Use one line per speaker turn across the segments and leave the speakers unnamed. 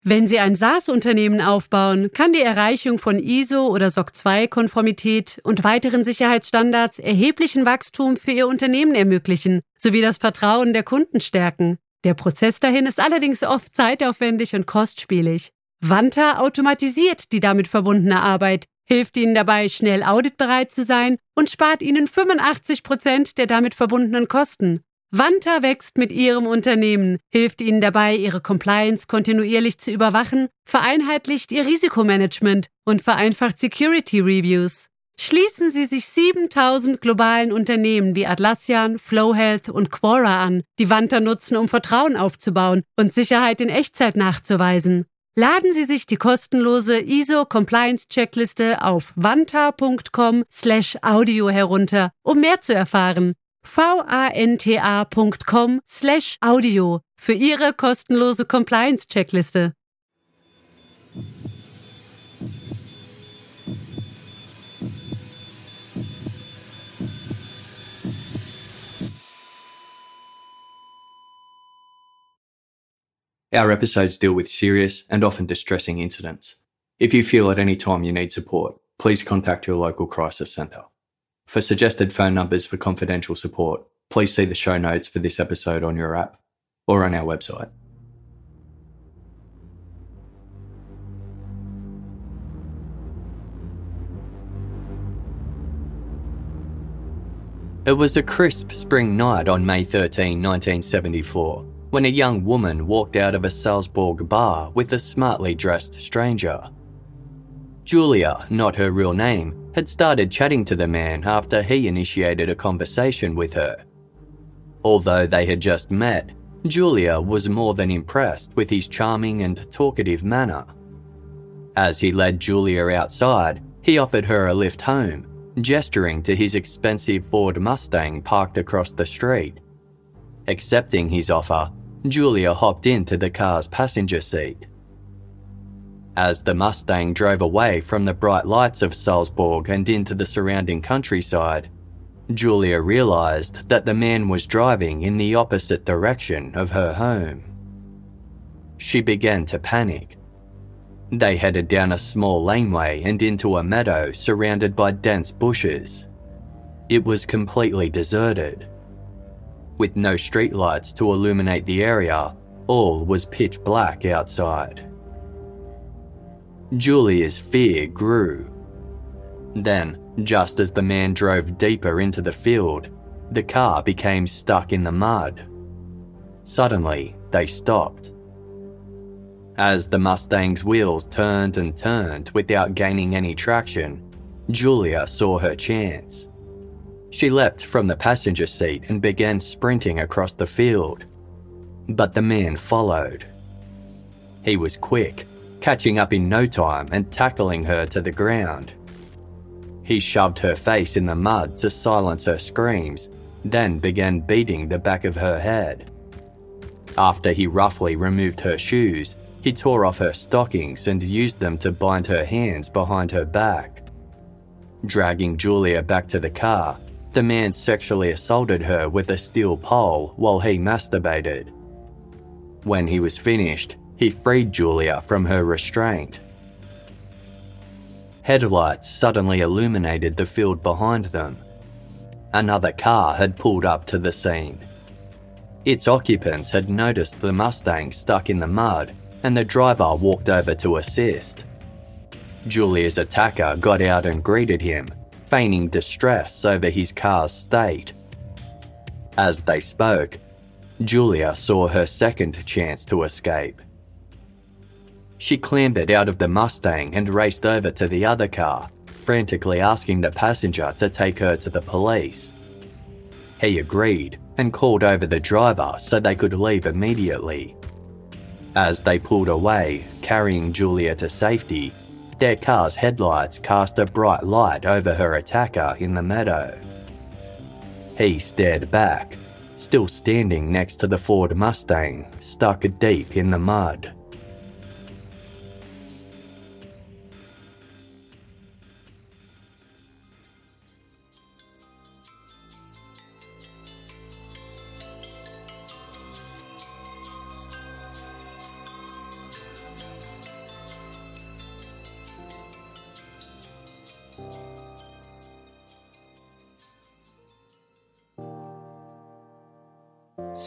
Wenn Sie ein SaaS-Unternehmen aufbauen, kann die Erreichung von ISO- oder SOC 2-Konformität und weiteren Sicherheitsstandards erheblichen Wachstum für Ihr Unternehmen ermöglichen, sowie das Vertrauen der Kunden stärken. Der Prozess dahin ist allerdings oft zeitaufwendig und kostspielig. Vanta automatisiert die damit verbundene Arbeit, hilft Ihnen dabei, schnell auditbereit zu sein und spart Ihnen 85% der damit verbundenen Kosten. Vanta wächst mit Ihrem Unternehmen, hilft Ihnen dabei, Ihre Compliance kontinuierlich zu überwachen, vereinheitlicht Ihr Risikomanagement und vereinfacht Security Reviews. Schließen Sie sich 7000 globalen Unternehmen wie Atlassian, Flowhealth und Quora an, die Vanta nutzen, um Vertrauen aufzubauen und Sicherheit in Echtzeit nachzuweisen. Laden Sie sich die kostenlose ISO-Compliance-Checkliste auf vanta.com/audio herunter, um mehr zu erfahren. vanta.com/audio für Ihre kostenlose Compliance-Checkliste.
Our episodes deal with serious and often distressing incidents. If you feel at any time you need support, please contact your local crisis centre. For suggested phone numbers for confidential support, please see the show notes for this episode on your app or on our website. It was a crisp spring night on May 13, 1974, when a young woman walked out of a Salzburg bar with a smartly dressed stranger. Julia, not her real name, had started chatting to the man after he initiated a conversation with her. Although they had just met, Julia was more than impressed with his charming and talkative manner. As he led Julia outside, he offered her a lift home, gesturing to his expensive Ford Mustang parked across the street. Accepting his offer, Julia hopped into the car's passenger seat. As the Mustang drove away from the bright lights of Salzburg and into the surrounding countryside, Julia realised that the man was driving in the opposite direction of her home. She began to panic. They headed down a small laneway and into a meadow surrounded by dense bushes. It was completely deserted. With no streetlights to illuminate the area, all was pitch black outside. Julia's fear grew. Then, just as the man drove deeper into the field, the car became stuck in the mud. Suddenly, they stopped. As the Mustang's wheels turned and turned without gaining any traction, Julia saw her chance. She leapt from the passenger seat and began sprinting across the field. But the man followed. He was quick, catching up in no time and tackling her to the ground. He shoved her face in the mud to silence her screams, then began beating the back of her head. After he roughly removed her shoes, he tore off her stockings and used them to bind her hands behind her back. Dragging Julia back to the car, the man sexually assaulted her with a steel pole while he masturbated. When he was finished, he freed Julia from her restraint. Headlights suddenly illuminated the field behind them. Another car had pulled up to the scene. Its occupants had noticed the Mustang stuck in the mud, and the driver walked over to assist. Julia's attacker got out and greeted him, feigning distress over his car's state. As they spoke, Julia saw her second chance to escape. She clambered out of the Mustang and raced over to the other car, frantically asking the passenger to take her to the police. He agreed and called over the driver so they could leave immediately. As they pulled away, carrying Julia to safety, their car's headlights cast a bright light over her attacker in the meadow. He stared back, still standing next to the Ford Mustang, stuck deep in the mud.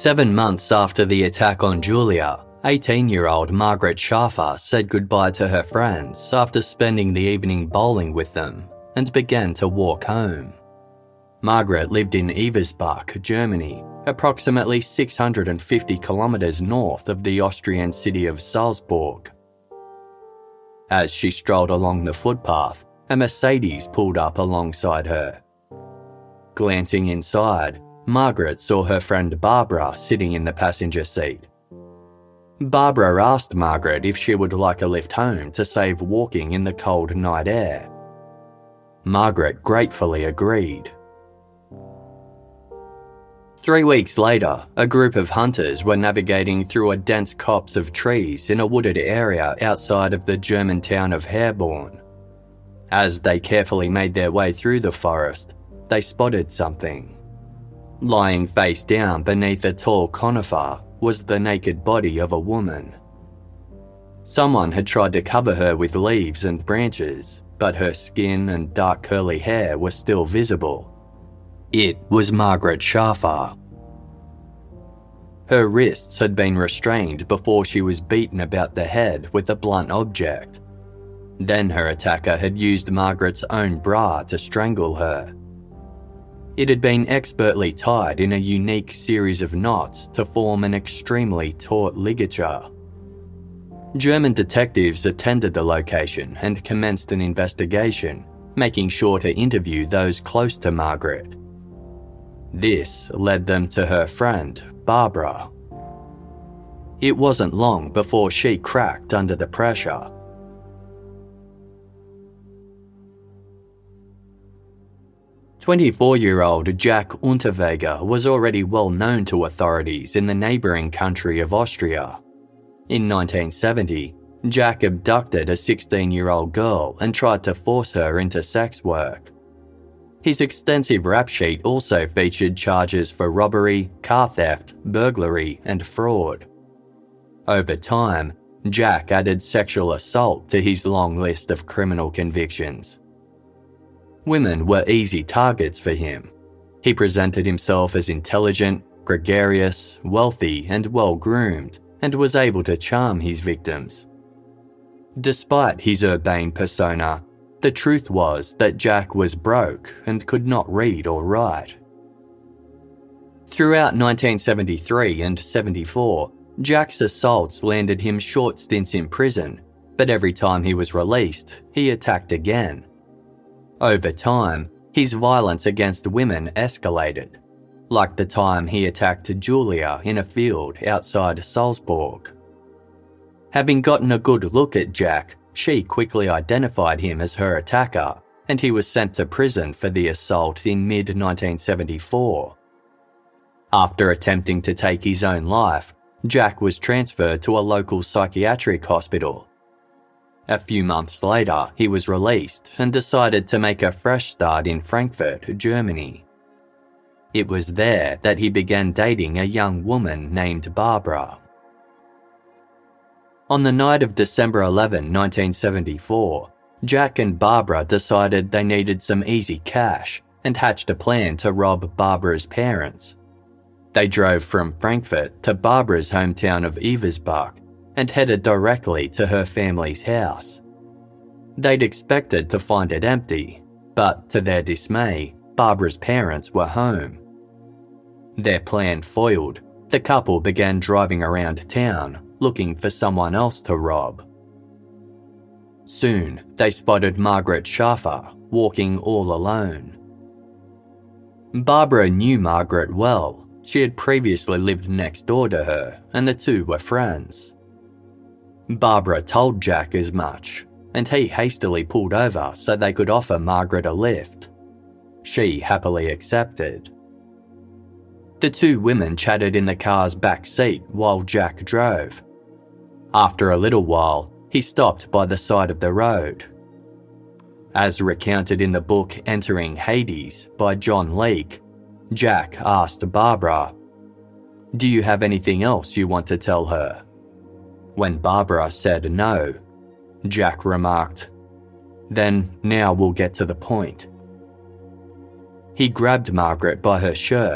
7 months after the attack on Julia, 18-year-old Margaret Schaffer said goodbye to her friends after spending the evening bowling with them and began to walk home. Margaret lived in Eversbach, Germany, approximately 650 kilometres north of the Austrian city of Salzburg. As she strolled along the footpath, a Mercedes pulled up alongside her. Glancing inside, Margaret saw her friend Barbara sitting in the passenger seat. Barbara asked Margaret if she would like a lift home to save walking in the cold night air. Margaret gratefully agreed. 3 weeks later, a group of hunters were navigating through a dense copse of trees in a wooded area outside of the German town of Herborn. As they carefully made their way through the forest, they spotted something. Lying face down beneath a tall conifer was the naked body of a woman. Someone had tried to cover her with leaves and branches, but her skin and dark curly hair were still visible. It was Margaret Schaffer. Her wrists had been restrained before she was beaten about the head with a blunt object. Then her attacker had used Margaret's own bra to strangle her. It had been expertly tied in a unique series of knots to form an extremely taut ligature. German detectives attended the location and commenced an investigation, making sure to interview those close to Margaret. This led them to her friend, Barbara. It wasn't long before she cracked under the pressure. "24-year-old Jack Unterweger was already well known to authorities in the neighbouring country of Austria. In 1970, Jack abducted a 16-year-old girl and tried to force her into sex work. His extensive rap sheet also featured charges for robbery, car theft, burglary, and fraud. Over time, Jack added sexual assault to his long list of criminal convictions. Women were easy targets for him. He presented himself as intelligent, gregarious, wealthy, and well-groomed, and was able to charm his victims. Despite his urbane persona, the truth was that Jack was broke and could not read or write. Throughout 1973 and 74, Jack's assaults landed him short stints in prison, but every time he was released, he attacked again. Over time, his violence against women escalated, like the time he attacked Julia in a field outside Salzburg. Having gotten a good look at Jack, she quickly identified him as her attacker, and he was sent to prison for the assault in mid-1974. After attempting to take his own life, Jack was transferred to a local psychiatric hospital. A few months later, he was released and decided to make a fresh start in Frankfurt, Germany. It was there that he began dating a young woman named Barbara. On the night of December 11, 1974, Jack and Barbara decided they needed some easy cash and hatched a plan to rob Barbara's parents. They drove from Frankfurt to Barbara's hometown of Eversbach and headed directly to her family's house. They'd expected to find it empty, but to their dismay, Barbara's parents were home. Their plan foiled, the couple began driving around town, looking for someone else to rob. Soon, they spotted Margaret Schaffer walking all alone. Barbara knew Margaret well. She had previously lived next door to her, and the two were friends. Barbara told Jack as much, and he hastily pulled over so they could offer Margaret a lift. She happily accepted. The two women chatted in the car's back seat while Jack drove. After a little while, he stopped by the side of the road. As recounted in the book Entering Hades by John Leake, Jack asked Barbara, "Do you have anything else you want to tell her?" When Barbara said no, Jack remarked, "Then now we'll get to the point." He grabbed Margaret by her shirt,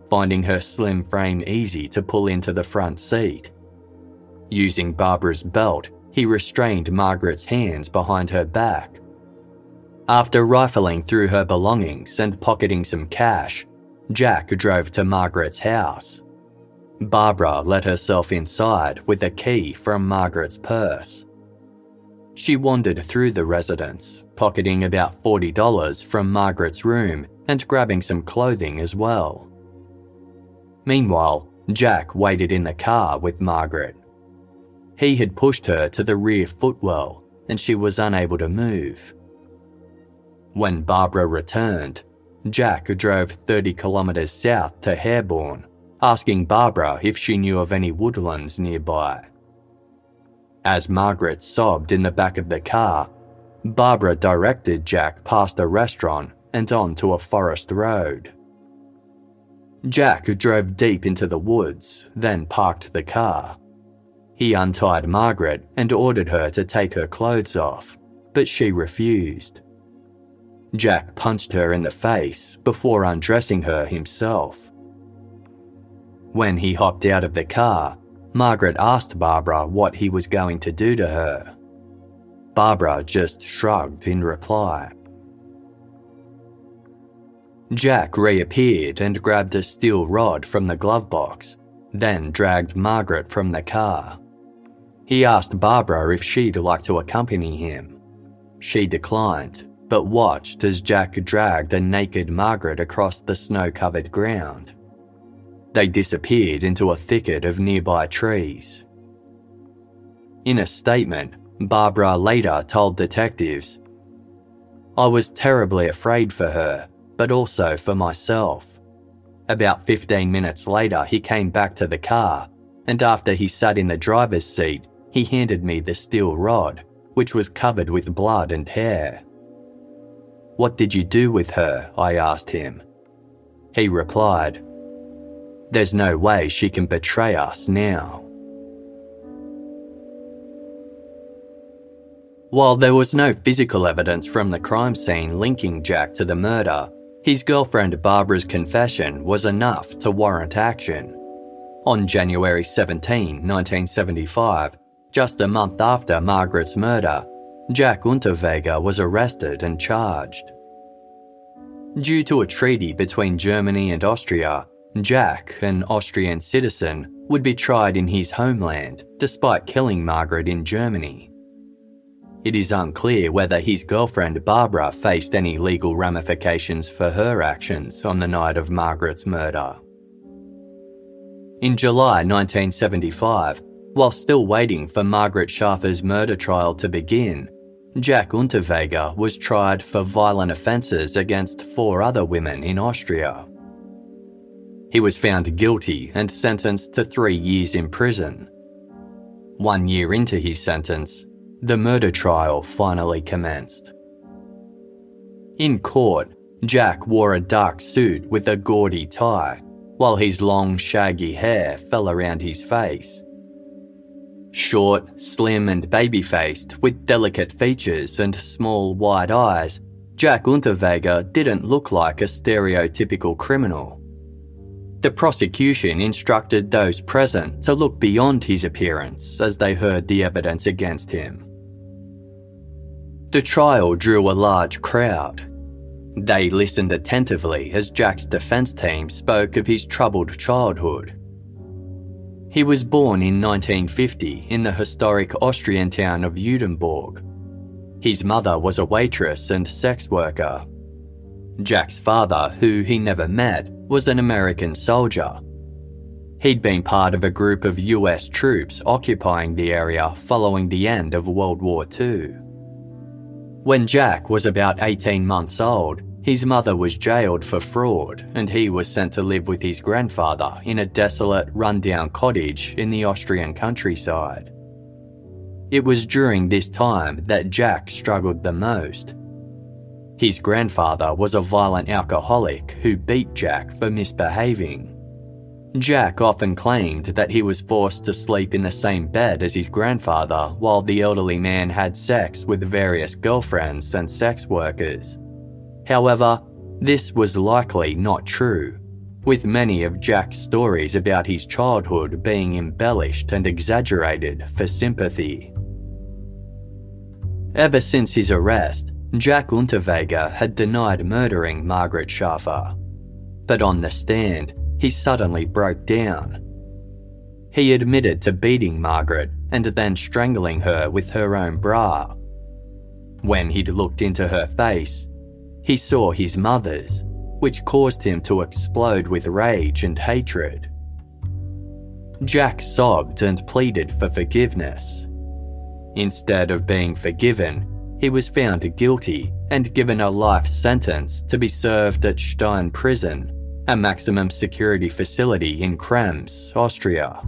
finding her slim frame easy to pull into the front seat. Using Barbara's belt, he restrained Margaret's hands behind her back. After rifling through her belongings and pocketing some cash, Jack drove to Margaret's house. Barbara let herself inside with a key from Margaret's purse. She wandered through the residence, pocketing about $40 from Margaret's room and grabbing some clothing as well. Meanwhile, Jack waited in the car with Margaret. He had pushed her to the rear footwell and she was unable to move. When Barbara returned, Jack drove 30 kilometres south to Herborn, asking Barbara if she knew of any woodlands nearby. As Margaret sobbed in the back of the car, Barbara directed Jack past a restaurant and onto a forest road. Jack drove deep into the woods, then parked the car. He untied Margaret and ordered her to take her clothes off, but she refused. Jack punched her in the face before undressing her himself. When he hopped out of the car, Margaret asked Barbara what he was going to do to her. Barbara just shrugged in reply. Jack reappeared and grabbed a steel rod from the glove box, then dragged Margaret from the car. He asked Barbara if she'd like to accompany him. She declined, but watched as Jack dragged a naked Margaret across the snow-covered ground. They disappeared into a thicket of nearby trees. In a statement, Barbara later told detectives, "I was terribly afraid for her, but also for myself. About 15 minutes later, he came back to the car, and after he sat in the driver's seat, he handed me the steel rod, which was covered with blood and hair. 'What did you do with her?' I asked him. He replied, 'There's no way she can betray us now.'" While there was no physical evidence from the crime scene linking Jack to the murder, his girlfriend Barbara's confession was enough to warrant action. On January 17, 1975, just a month after Margaret's murder, Jack Unterweger was arrested and charged. Due to a treaty between Germany and Austria, Jack, an Austrian citizen, would be tried in his homeland despite killing Margaret in Germany. It is unclear whether his girlfriend Barbara faced any legal ramifications for her actions on the night of Margaret's murder. In July 1975, while still waiting for Margaret Schaffer's murder trial to begin, Jack Unterweger was tried for violent offences against 4 other women in Austria. He was found guilty and sentenced to 3 years in prison. 1 year into his sentence, the murder trial finally commenced. In court, Jack wore a dark suit with a gaudy tie, while his long, shaggy hair fell around his face. Short, slim and baby-faced, with delicate features and small, wide eyes, Jack Unterweger didn't look like a stereotypical criminal. The prosecution instructed those present to look beyond his appearance as they heard the evidence against him. The trial drew a large crowd. They listened attentively as Jack's defense team spoke of his troubled childhood. He was born in 1950 in the historic Austrian town of Judenburg. His mother was a waitress and sex worker. Jack's father, who he never met, was an American soldier. He'd been part of a group of US troops occupying the area following the end of World War II. When Jack was about 18 months old, his mother was jailed for fraud and he was sent to live with his grandfather in a desolate, run-down cottage in the Austrian countryside. It was during this time that Jack struggled the most. His grandfather was a violent alcoholic who beat Jack for misbehaving. Jack often claimed that he was forced to sleep in the same bed as his grandfather while the elderly man had sex with various girlfriends and sex workers. However, this was likely not true. with many of Jack's stories about his childhood being embellished and exaggerated for sympathy. Ever since his arrest, Jack Unterweger had denied murdering Margaret Schaffer. But on the stand, he suddenly broke down. He admitted to beating Margaret and then strangling her with her own bra. When he'd looked into her face, he saw his mother's, which caused him to explode with rage and hatred. Jack sobbed and pleaded for forgiveness. Instead of being forgiven, he was found guilty and given a life sentence to be served at Stein Prison, a maximum security facility in Krems, Austria.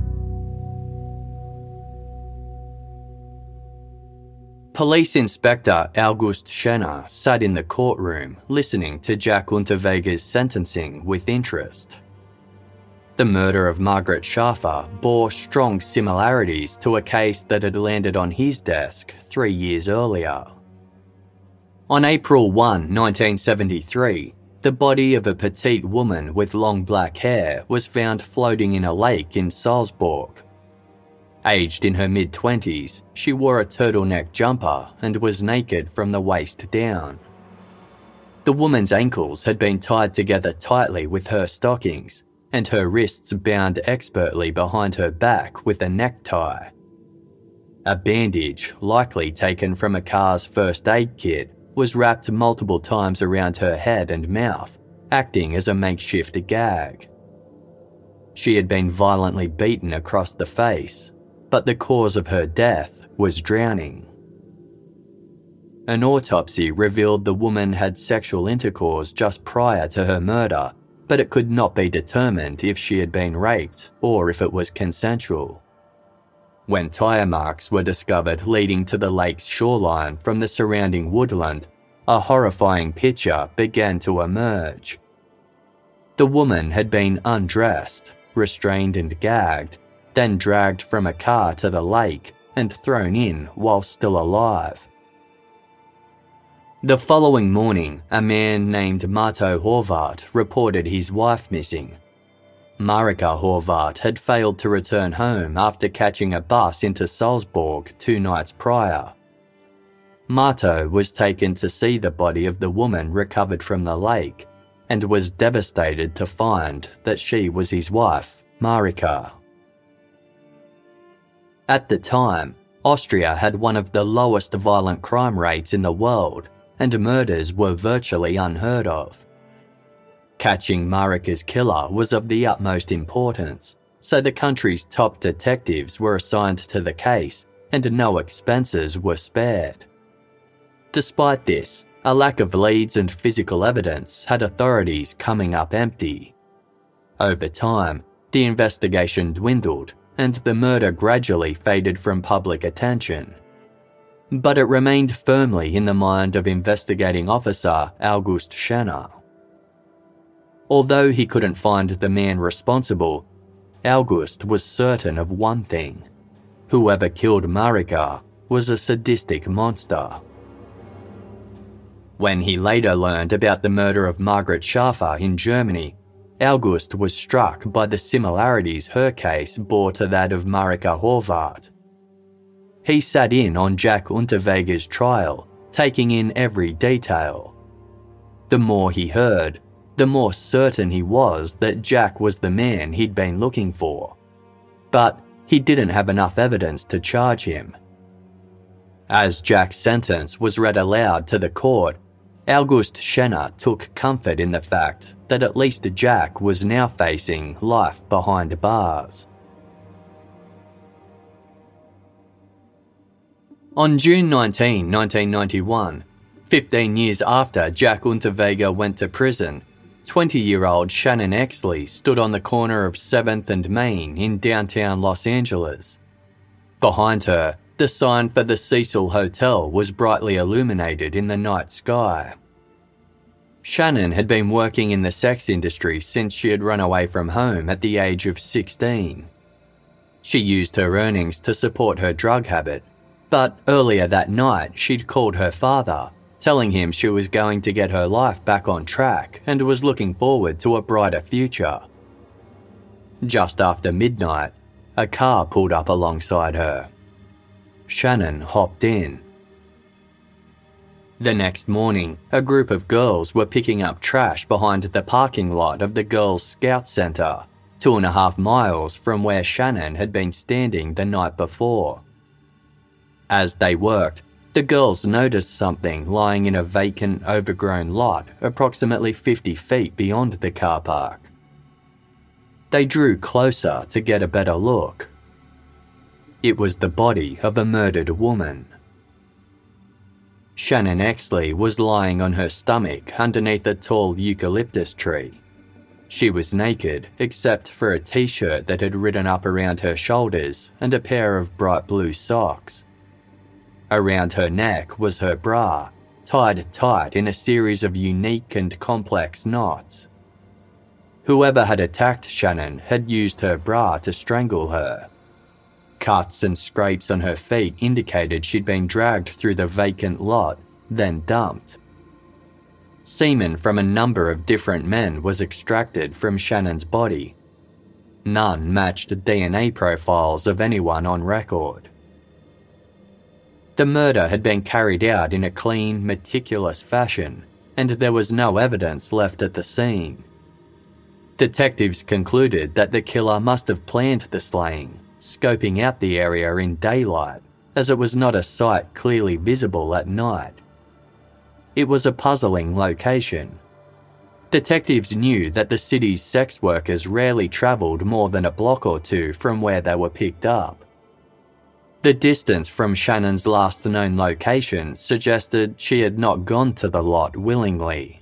Police Inspector August Schenner sat in the courtroom listening to Jack Unterweger's sentencing with interest. The murder of Margaret Schaffer bore strong similarities to a case that had landed on his desk 3 years earlier. On April 1, 1973, the body of a petite woman with long black hair was found floating in a lake in Salzburg. Aged in her mid-20s, she wore a turtleneck jumper and was naked from the waist down. The woman's ankles had been tied together tightly with her stockings, and her wrists bound expertly behind her back with a necktie. A bandage, likely taken from a car's first aid kit, was wrapped multiple times around her head and mouth, acting as a makeshift gag. She had been violently beaten across the face, but the cause of her death was drowning. An autopsy revealed the woman had sexual intercourse just prior to her murder, but it could not be determined if she had been raped or if it was consensual. When tire marks were discovered leading to the lake's shoreline from the surrounding woodland, a horrifying picture began to emerge. The woman had been undressed, restrained and gagged, then dragged from a car to the lake and thrown in while still alive. The following morning, a man named Marto Horvath reported his wife missing. Marika Horvath had failed to return home after catching a bus into Salzburg 2 nights prior. Marto was taken to see the body of the woman recovered from the lake and was devastated to find that she was his wife, Marika. At the time, Austria had one of the lowest violent crime rates in the world, and murders were virtually unheard of. Catching Marika's killer was of the utmost importance, so the country's top detectives were assigned to the case, and no expenses were spared. Despite this, a lack of leads and physical evidence had authorities coming up empty. Over time, the investigation dwindled, and the murder gradually faded from public attention. But it remained firmly in the mind of investigating officer August Schenner. Although he couldn't find the man responsible, August was certain of one thing: whoever killed Marika was a sadistic monster. When he later learned about the murder of Margaret Schaffer in Germany, August was struck by the similarities her case bore to that of Marika Horvath. He sat in on Jack Unterweger's trial, taking in every detail. The more he heard, the more certain he was that Jack was the man he'd been looking for. But he didn't have enough evidence to charge him. As Jack's sentence was read aloud to the court, August Schenner took comfort in the fact that at least Jack was now facing life behind bars. On June 19, 1991, 15 years after Jack Unterweger went to prison, 20-year-old Shannon Exley stood on the corner of 7th and Main in downtown Los Angeles. Behind her, the sign for the Cecil Hotel was brightly illuminated in the night sky. Shannon had been working in the sex industry since she had run away from home at the age of 16. She used her earnings to support her drug habit, but earlier that night she'd called her father, telling him she was going to get her life back on track and was looking forward to a brighter future. Just after midnight, a car pulled up alongside her. Shannon hopped in. The next morning, a group of girls were picking up trash behind the parking lot of the Girls' Scout Centre, 2.5 miles from where Shannon had been standing the night before. As they worked, the girls noticed something lying in a vacant, overgrown lot approximately 50 feet beyond the car park. They drew closer to get a better look. It was the body of a murdered woman. Shannon Exley was lying on her stomach underneath a tall eucalyptus tree. She was naked except for a t-shirt that had ridden up around her shoulders and a pair of bright blue socks. Around her neck was her bra, tied tight in a series of unique and complex knots. Whoever had attacked Shannon had used her bra to strangle her. Cuts and scrapes on her feet indicated she'd been dragged through the vacant lot, then dumped. Semen from a number of different men was extracted from Shannon's body. None matched DNA profiles of anyone on record. The murder had been carried out in a clean, meticulous fashion, and there was no evidence left at the scene. Detectives concluded that the killer must have planned the slaying, scoping out the area in daylight, as it was not a site clearly visible at night. It was a puzzling location. Detectives knew that the city's sex workers rarely travelled more than a block or two from where they were picked up. The distance from Shannon's last known location suggested she had not gone to the lot willingly.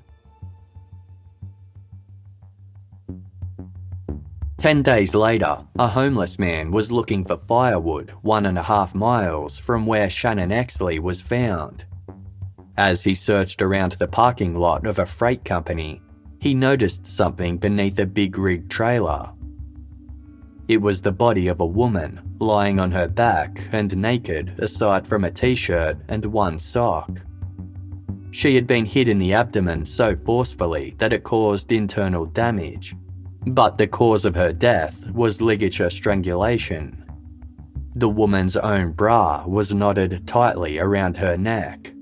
10 days later, a homeless man was looking for firewood 1.5 miles from where Shannon Exley was found. As he searched around the parking lot of a freight company, he noticed something beneath a big rig trailer. It was the body of a woman lying on her back and naked aside from a t-shirt and one sock. She had been hit in the abdomen so forcefully that it caused internal damage. But the cause of her death was ligature strangulation. The woman's own bra was knotted tightly around her neck.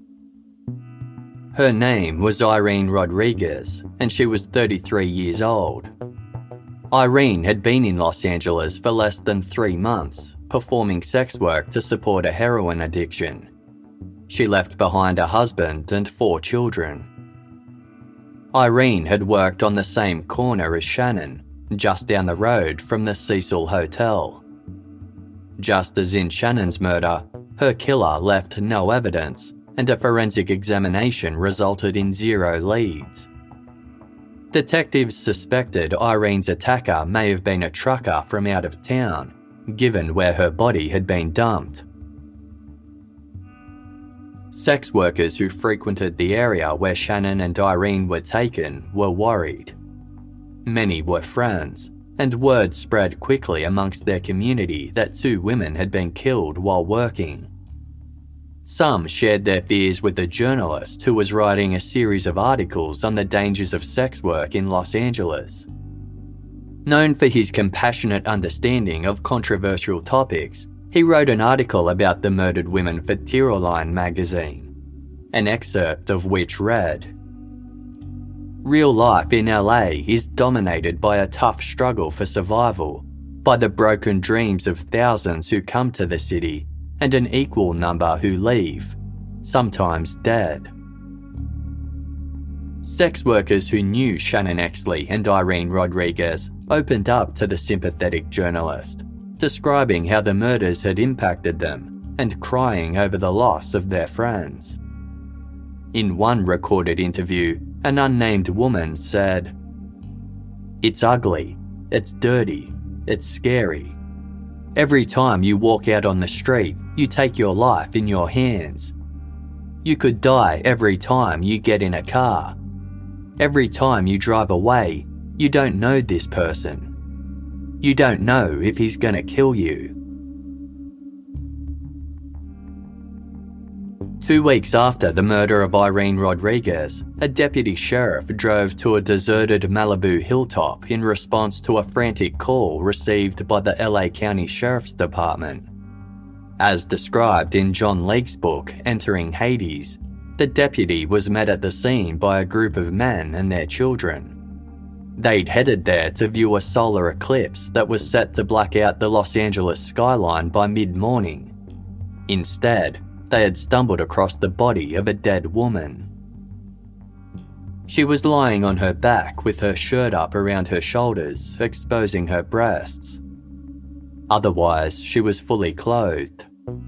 Her name was Irene Rodriguez, and she was 33 years old. Irene had been in Los Angeles for less than 3 months, performing sex work to support a heroin addiction. She left behind a husband and 4 children. Irene had worked on the same corner as Shannon, just down the road from the Cecil Hotel. Just as in Shannon's murder, her killer left no evidence, and a forensic examination resulted in 0 leads. Detectives suspected Irene's attacker may have been a trucker from out of town, given where her body had been dumped. Sex workers who frequented the area where Shannon and Irene were taken were worried. Many were friends, and word spread quickly amongst their community that 2 women had been killed while working. Some shared their fears with a journalist who was writing a series of articles on the dangers of sex work in Los Angeles. Known for his compassionate understanding of controversial topics, he wrote an article about the murdered women for Tiroline magazine, an excerpt of which read, "Real life in LA is dominated by a tough struggle for survival, by the broken dreams of thousands who come to the city and an equal number who leave, sometimes dead." Sex workers who knew Shannon Exley and Irene Rodriguez opened up to the sympathetic journalist, describing how the murders had impacted them and crying over the loss of their friends. In one recorded interview, an unnamed woman said, "It's ugly, it's dirty, it's scary. Every time you walk out on the street, you take your life in your hands. You could die every time you get in a car. Every time you drive away, you don't know this person. You don't know if he's gonna kill you." 2 weeks after the murder of Irene Rodriguez, a deputy sheriff drove to a deserted Malibu hilltop in response to a frantic call received by the LA County Sheriff's Department. As described in John Leake's book, Entering Hades, the deputy was met at the scene by a group of men and their children. They'd headed there to view a solar eclipse that was set to black out the Los Angeles skyline by mid-morning. Instead, they had stumbled across the body of a dead woman. She was lying on her back with her shirt up around her shoulders, exposing her breasts. Otherwise, she was fully clothed.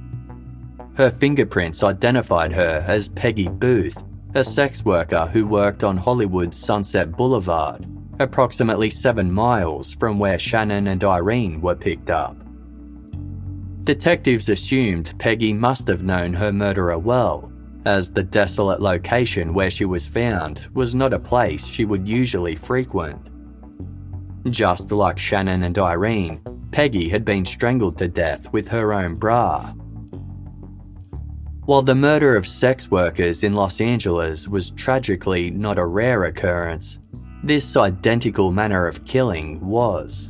Her fingerprints identified her as Peggy Booth, a sex worker who worked on Hollywood's Sunset Boulevard, approximately 7 miles from where Shannon and Irene were picked up. Detectives assumed Peggy must have known her murderer well, as the desolate location where she was found was not a place she would usually frequent. Just like Shannon and Irene, Peggy had been strangled to death with her own bra. While the murder of sex workers in Los Angeles was tragically not a rare occurrence, this identical manner of killing was.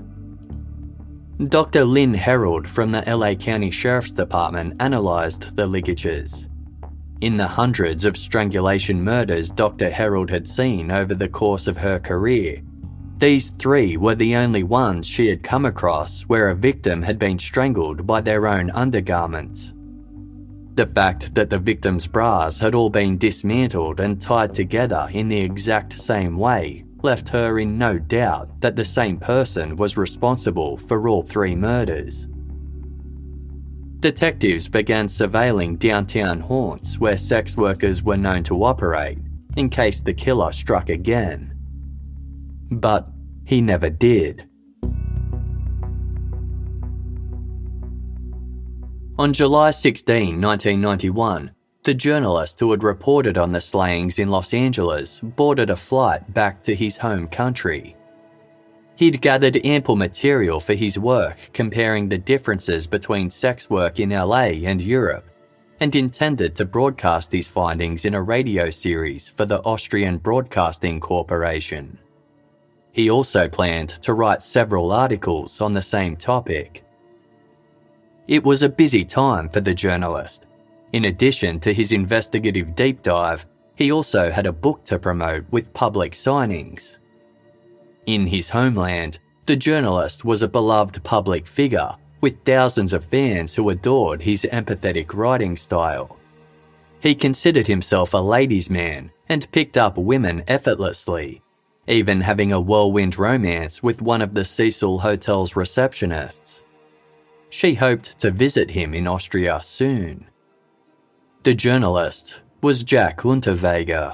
Dr. Lynn Herold from the LA County Sheriff's Department analysed the ligatures. In the hundreds of strangulation murders Dr. Herold had seen over the course of her career, these 3 were the only ones she had come across where a victim had been strangled by their own undergarments. The fact that the victim's bras had all been dismantled and tied together in the exact same way left her in no doubt that the same person was responsible for all 3 murders. Detectives began surveilling downtown haunts where sex workers were known to operate, in case the killer struck again. But he never did. On July 16, 1991, the journalist who had reported on the slayings in Los Angeles boarded a flight back to his home country. He'd gathered ample material for his work comparing the differences between sex work in LA and Europe, and intended to broadcast these findings in a radio series for the Austrian Broadcasting Corporation. He also planned to write several articles on the same topic. It was a busy time for the journalist. In addition to his investigative deep dive, he also had a book to promote with public signings. In his homeland, the journalist was a beloved public figure with thousands of fans who adored his empathetic writing style. He considered himself a ladies' man and picked up women effortlessly, even having a whirlwind romance with one of the Cecil Hotel's receptionists. She hoped to visit him in Austria soon. The journalist was Jack Unterweger.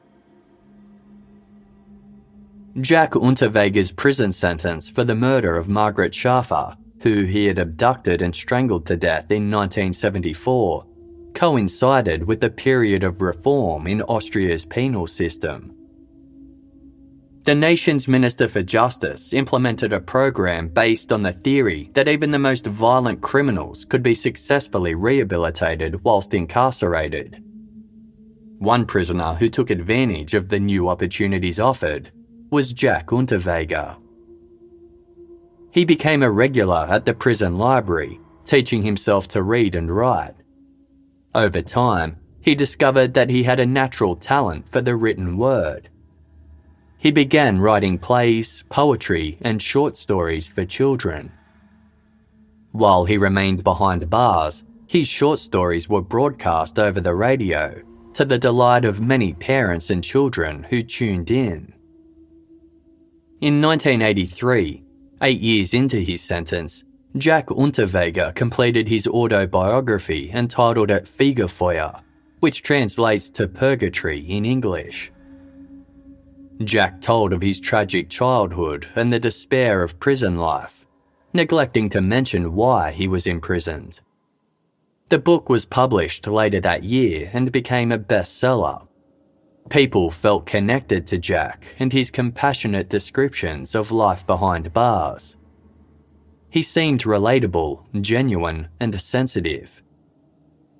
Jack Unterweger's prison sentence for the murder of Margaret Schaffer, who he had abducted and strangled to death in 1974, coincided with a period of reform in Austria's penal system. The nation's Minister for Justice implemented a program based on the theory that even the most violent criminals could be successfully rehabilitated whilst incarcerated. One prisoner who took advantage of the new opportunities offered was Jack Unterweger. He became a regular at the prison library, teaching himself to read and write. Over time, he discovered that he had a natural talent for the written word. He began writing plays, poetry, and short stories for children. While he remained behind bars, his short stories were broadcast over the radio, to the delight of many parents and children who tuned in. In 1983, 8 years into his sentence, Jack Unterweger completed his autobiography entitled At Fegefeuer, which translates to purgatory in English. Jack told of his tragic childhood and the despair of prison life, neglecting to mention why he was imprisoned. The book was published later that year and became a bestseller. People felt connected to Jack and his compassionate descriptions of life behind bars. He seemed relatable, genuine, and sensitive.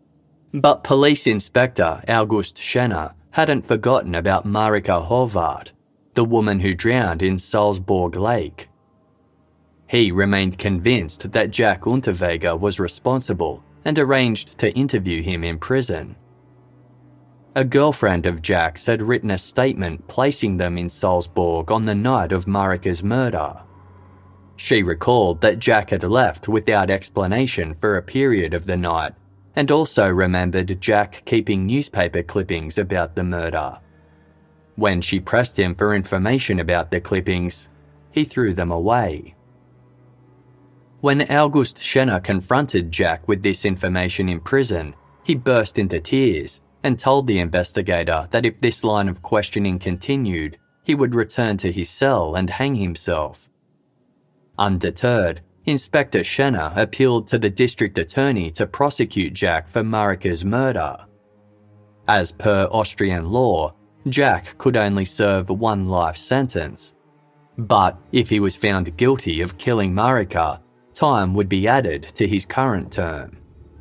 But Police Inspector August Schenner hadn't forgotten about Marika Horvath, the woman who drowned in Salzburg Lake. He remained convinced that Jack Unterweger was responsible and arranged to interview him in prison. A girlfriend of Jack's had written a statement placing them in Salzburg on the night of Marika's murder. She recalled that Jack had left without explanation for a period of the night and also remembered Jack keeping newspaper clippings about the murder. When she pressed him for information about the clippings, he threw them away. When August Schenner confronted Jack with this information in prison, he burst into tears and told the investigator that if this line of questioning continued, he would return to his cell and hang himself. Undeterred, Inspector Schenner appealed to the district attorney to prosecute Jack for Marika's murder. As per Austrian law, Jack could only serve one life sentence. But if he was found guilty of killing Marika, time would be added to his current term.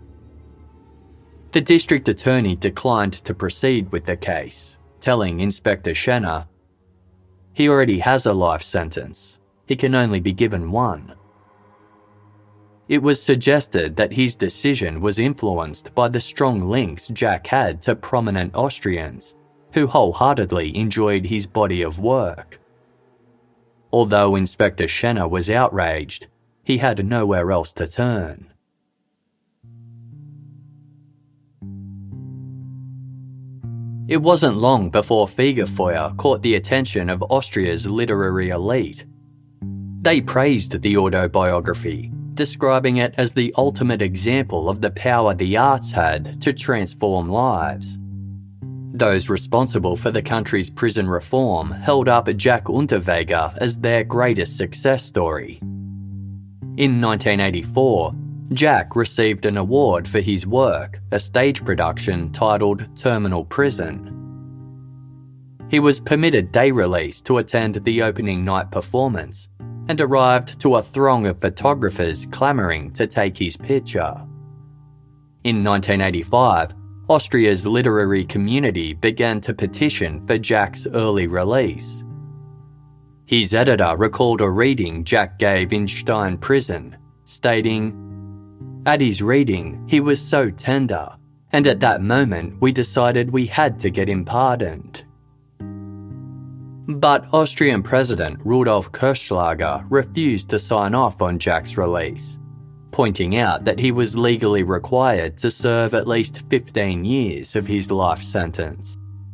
The district attorney declined to proceed with the case, telling Inspector Schenner, "He already has a life sentence. He can only be given one." It was suggested that his decision was influenced by the strong links Jack had to prominent Austrians, who wholeheartedly enjoyed his body of work. Although Inspector Schenner was outraged, he had nowhere else to turn. It wasn't long before Fegefeuer caught the attention of Austria's literary elite. They praised the autobiography, describing it as the ultimate example of the power the arts had to transform lives. Those responsible for the country's prison reform held up Jack Unterweger as their greatest success story. In 1984, Jack received an award for his work, a stage production titled Terminal Prison. He was permitted day release to attend the opening night performance and arrived to a throng of photographers clamouring to take his picture. In 1985, Austria's literary community began to petition for Jack's early release. His editor recalled a reading Jack gave in Stein prison, stating, "At his reading, he was so tender, and at that moment we decided we had to get him pardoned." But Austrian President Rudolf Kirchschlager refused to sign off on Jack's release, pointing out that he was legally required to serve at least 15 years of his life sentence.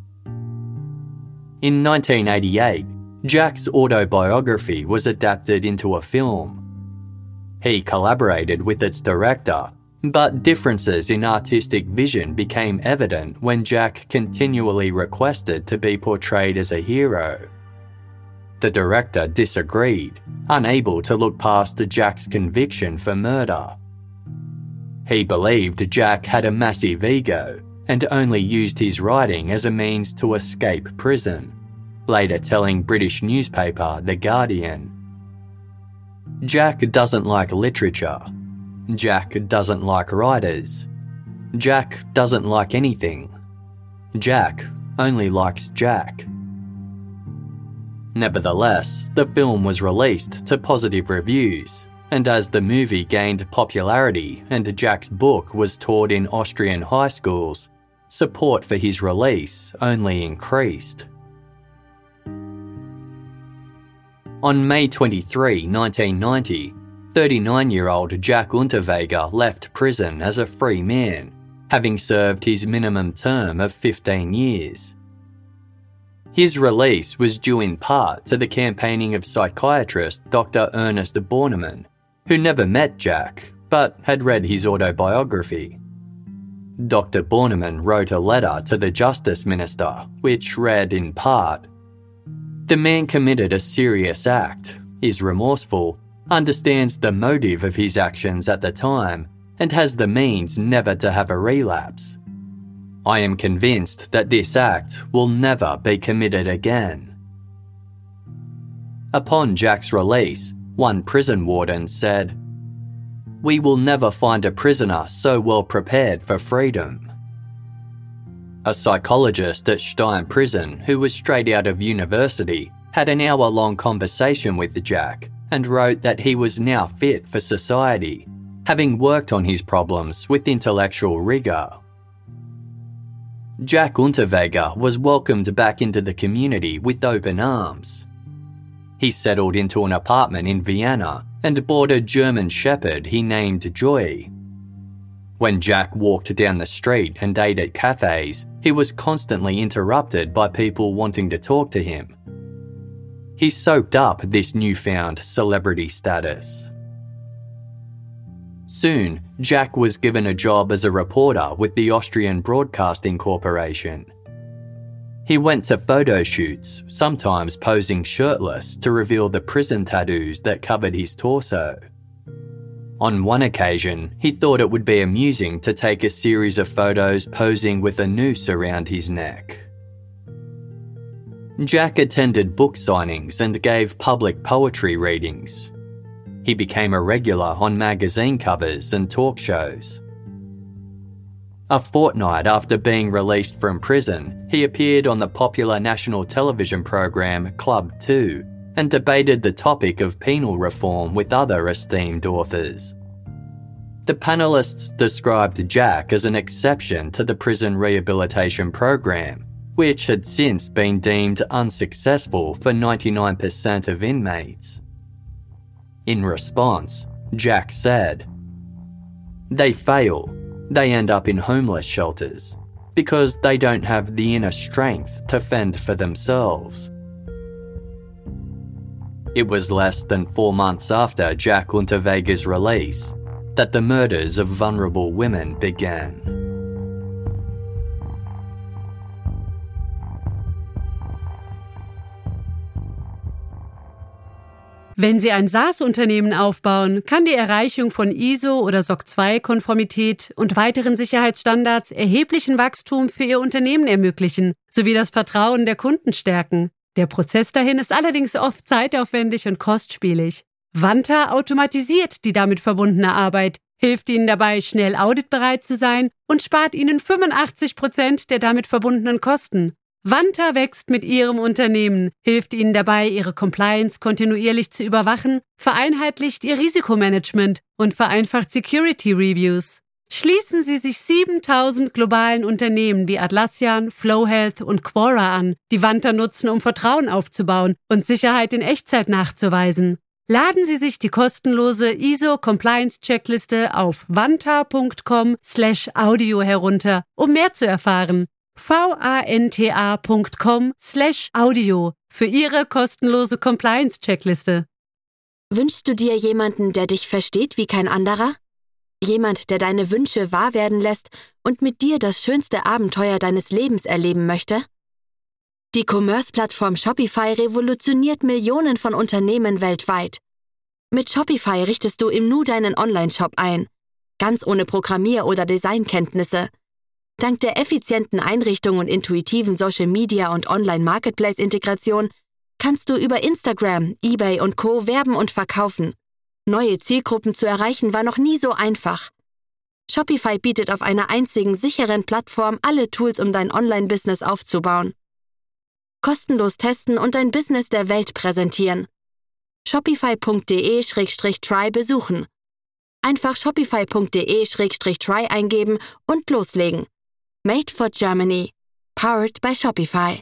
In 1988, Jack's autobiography was adapted into a film. He collaborated with its director, but differences in artistic vision became evident when Jack continually requested to be portrayed as a hero. The director disagreed, unable to look past Jack's conviction for murder. He believed Jack had a massive ego and only used his writing as a means to escape prison, later telling British newspaper The Guardian, "Jack doesn't like literature. Jack doesn't like writers. Jack doesn't like anything. Jack only likes Jack." Nevertheless, the film was released to positive reviews, and as the movie gained popularity and Jack's book was taught in Austrian high schools, support for his release only increased. On May 23, 1990, 39-year-old Jack Unterweger left prison as a free man, having served his minimum term of 15 years. His release was due in part to the campaigning of psychiatrist Dr. Ernest Bornemann, who never met Jack but had read his autobiography. Dr. Bornemann wrote a letter to the Justice Minister, which read in part, "The man committed a serious act, is remorseful, understands the motive of his actions at the time, and has the means never to have a relapse. I am convinced that this act will never be committed again." Upon Jack's release, one prison warden said, "We will never find a prisoner so well prepared for freedom. A psychologist at Stein Prison, who was straight out of university, had an hour-long conversation with Jack and wrote that he was now fit for society, having worked on his problems with intellectual rigour. Jack Unterweger was welcomed back into the community with open arms. He settled into an apartment in Vienna and bought a German Shepherd he named Joy. When Jack walked down the street and ate at cafes, he was constantly interrupted by people wanting to talk to him. He soaked up this newfound celebrity status. Soon, Jack was given a job as a reporter with the Austrian Broadcasting Corporation. He went to photo shoots, sometimes posing shirtless to reveal the prison tattoos that covered his torso. On one occasion, he thought it would be amusing to take a series of photos posing with a noose around his neck. Jack attended book signings and gave public poetry readings. He became a regular on magazine covers and talk shows. A fortnight after being released from prison, he appeared on the popular national television program Club 2 and debated the topic of penal reform with other esteemed authors. The panellists described Jack as an exception to the prison rehabilitation program, which had since been deemed unsuccessful for 99% of inmates. In response, Jack said, "They fail. They end up in homeless shelters because they don't have the inner strength to fend for themselves." It was less than 4 months after Jack Unterweger's release that the murders of vulnerable women began.
Wenn Sie ein SaaS-Unternehmen aufbauen, kann die Erreichung von ISO- oder SOC 2-Konformität und weiteren Sicherheitsstandards erheblichen Wachstum für Ihr Unternehmen ermöglichen, sowie das Vertrauen der Kunden stärken. Der Prozess dahin ist allerdings oft zeitaufwendig und kostspielig. Vanta automatisiert die damit verbundene Arbeit, hilft Ihnen dabei, schnell auditbereit zu sein und spart Ihnen 85% der damit verbundenen Kosten. Vanta wächst mit Ihrem Unternehmen, hilft Ihnen dabei, Ihre Compliance kontinuierlich zu überwachen, vereinheitlicht Ihr Risikomanagement und vereinfacht Security Reviews. Schließen Sie sich 7.000 globalen Unternehmen wie Atlassian, Flowhealth und Quora an, die Vanta nutzen, um Vertrauen aufzubauen und Sicherheit in Echtzeit nachzuweisen. Laden Sie sich die kostenlose ISO-Compliance-Checkliste auf vanta.com/audio herunter, um mehr zu erfahren. vanta.com/audio für Ihre kostenlose Compliance-Checkliste.
Wünschst du dir jemanden, der dich versteht wie kein anderer? Jemand, der deine Wünsche wahr werden lässt und mit dir das schönste Abenteuer deines Lebens erleben möchte? Die Commerce-Plattform Shopify revolutioniert Millionen von Unternehmen weltweit. Mit Shopify richtest du im Nu deinen Online-Shop ein, ganz ohne Programmier- oder Designkenntnisse. Dank der effizienten Einrichtung und intuitiven Social-Media- und Online-Marketplace-Integration kannst du über Instagram, eBay und Co. werben und verkaufen. Neue Zielgruppen zu erreichen war noch nie so einfach. Shopify bietet auf einer einzigen sicheren Plattform alle Tools, um dein Online-Business aufzubauen. Kostenlos testen und dein Business der Welt präsentieren. Shopify.de/try besuchen. Einfach shopify.de/try eingeben und loslegen. Made for Germany. Powered by Shopify.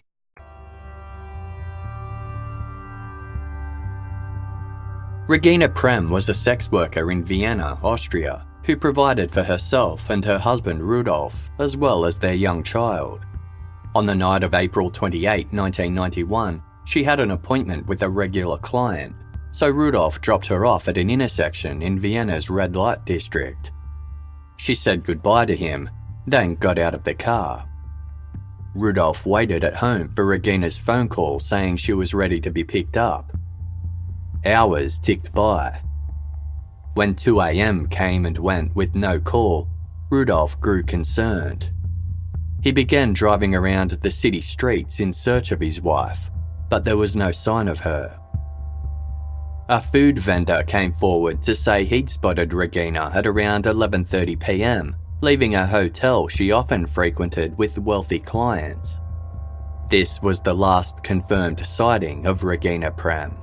Regina Prem was a sex worker in Vienna, Austria, who provided for herself and her husband Rudolf, as well as their young child. On the night of April 28, 1991, she had an appointment with a regular client, so Rudolf dropped her off at an intersection in Vienna's red light district. She said goodbye to him, then got out of the car. Rudolf waited at home for Regina's phone call saying she was ready to be picked up. Hours ticked by. When 2 a.m. came and went with no call, Rudolf grew concerned. He began driving around the city streets in search of his wife, but there was no sign of her. A food vendor came forward to say he'd spotted Regina at around 11:30 p.m. leaving a hotel she often frequented with wealthy clients. This was the last confirmed sighting of Regina Prem.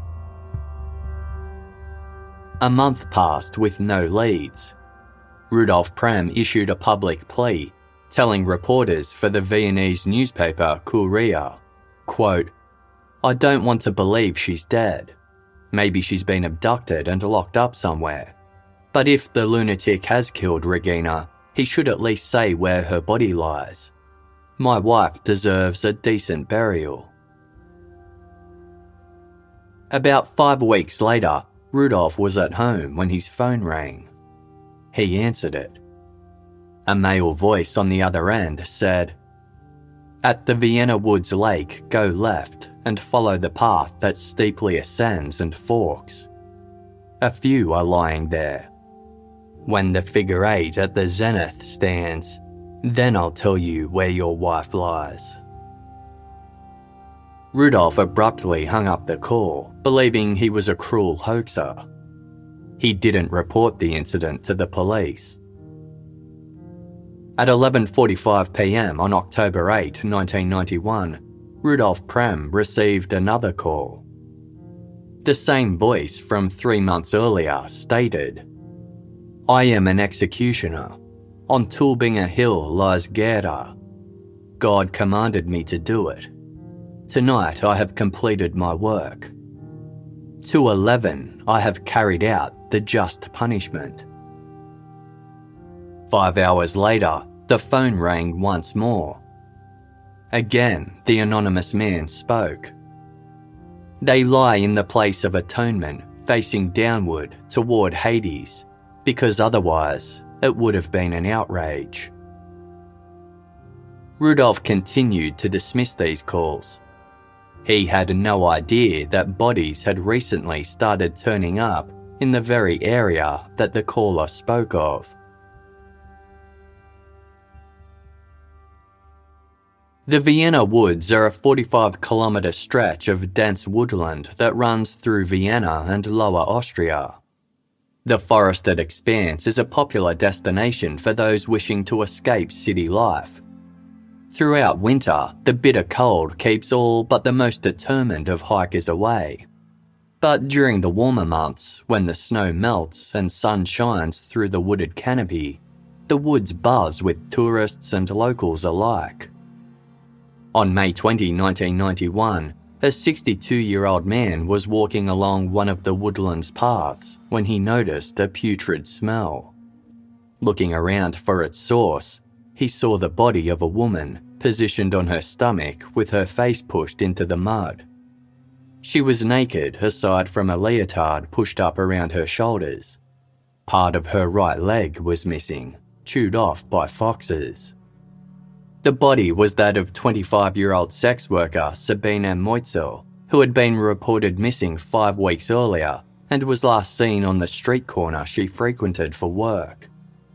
A month passed with no leads. Rudolf Prem issued a public plea, telling reporters for the Viennese newspaper Kurier, quote, "I don't want to believe she's dead. Maybe she's been abducted and locked up somewhere. But if the lunatic has killed Regina, he should at least say where her body lies. My wife deserves a decent burial." About 5 weeks later, Rudolf was at home when his phone rang. He answered it. A male voice on the other end said, "At the Vienna Woods Lake, go left and follow the path that steeply ascends and forks. A few are lying there. When the figure 8 at the zenith stands, then I'll tell you where your wife lies." Rudolf abruptly hung up the call, believing he was a cruel hoaxer. He didn't report the incident to the police. At 11:45 p.m. on October 8, 1991, Rudolf Prem received another call. The same voice from 3 months earlier stated, "I am an executioner. On Tulbinger Hill lies Gerda. God commanded me to do it. Tonight I have completed my work. 2:11 I have carried out the just punishment." 5 hours later, the phone rang once more. Again, the anonymous man spoke. "They lie in the place of atonement, facing downward toward Hades, because otherwise it would have been an outrage." Rudolf continued to dismiss these calls. He had no idea that bodies had recently started turning up in the very area that the caller spoke of. The Vienna Woods are a 45-kilometre stretch of dense woodland that runs through Vienna and Lower Austria. The forested expanse is a popular destination for those wishing to escape city life. Throughout winter, the bitter cold keeps all but the most determined of hikers away. But during the warmer months, when the snow melts and sun shines through the wooded canopy, the woods buzz with tourists and locals alike. On May 20, 1991, a 62-year-old man was walking along one of the woodland's paths when he noticed a putrid smell. Looking around for its source, he saw the body of a woman positioned on her stomach with her face pushed into the mud. She was naked aside from a leotard pushed up around her shoulders. Part of her right leg was missing, chewed off by foxes. The body was that of 25-year-old sex worker Sabine Moitzel, who had been reported missing 5 weeks earlier and was last seen on the street corner she frequented for work.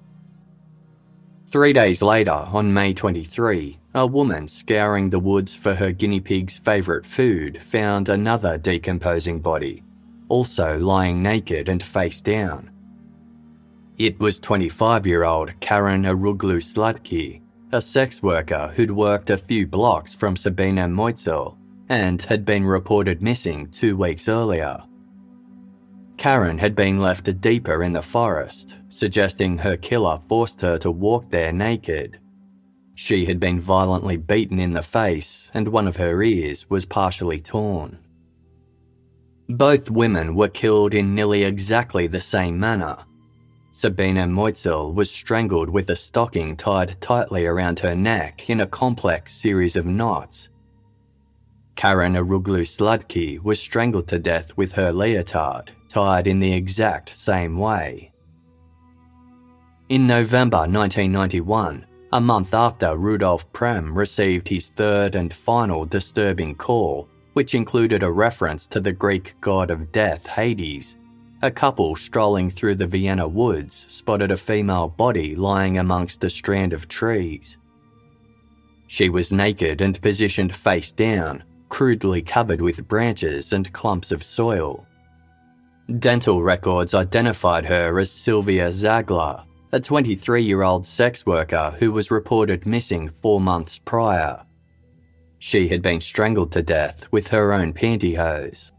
3 days later, on May 23, a woman scouring the woods for her guinea pig's favourite food found another decomposing body, also lying naked and face down. It was 25-year-old Karen Aruglu-Sladky, a sex worker who'd worked a few blocks from Sabine Moitzel and had been reported missing 2 weeks earlier. Karen had been left deeper in the forest, suggesting her killer forced her to walk there naked. She had been violently beaten in the face and one of her ears was partially torn. Both women were killed in nearly exactly the same manner. Sabine Moitzel was strangled with a stocking tied tightly around her neck in a complex series of knots. Karen Aruglu-Sladky was strangled to death with her leotard tied in the exact same way. In November 1991, a month after Rudolf Prem received his third and final disturbing call, which included a reference to the Greek god of death Hades, a couple strolling through the Vienna woods spotted a female body lying amongst a strand of trees. She was naked and positioned face down, crudely covered with branches and clumps of soil. Dental records identified her as Sylvia Zagler, a 23-year-old sex worker who was reported missing 4 months prior. She had been strangled to death with her own pantyhose.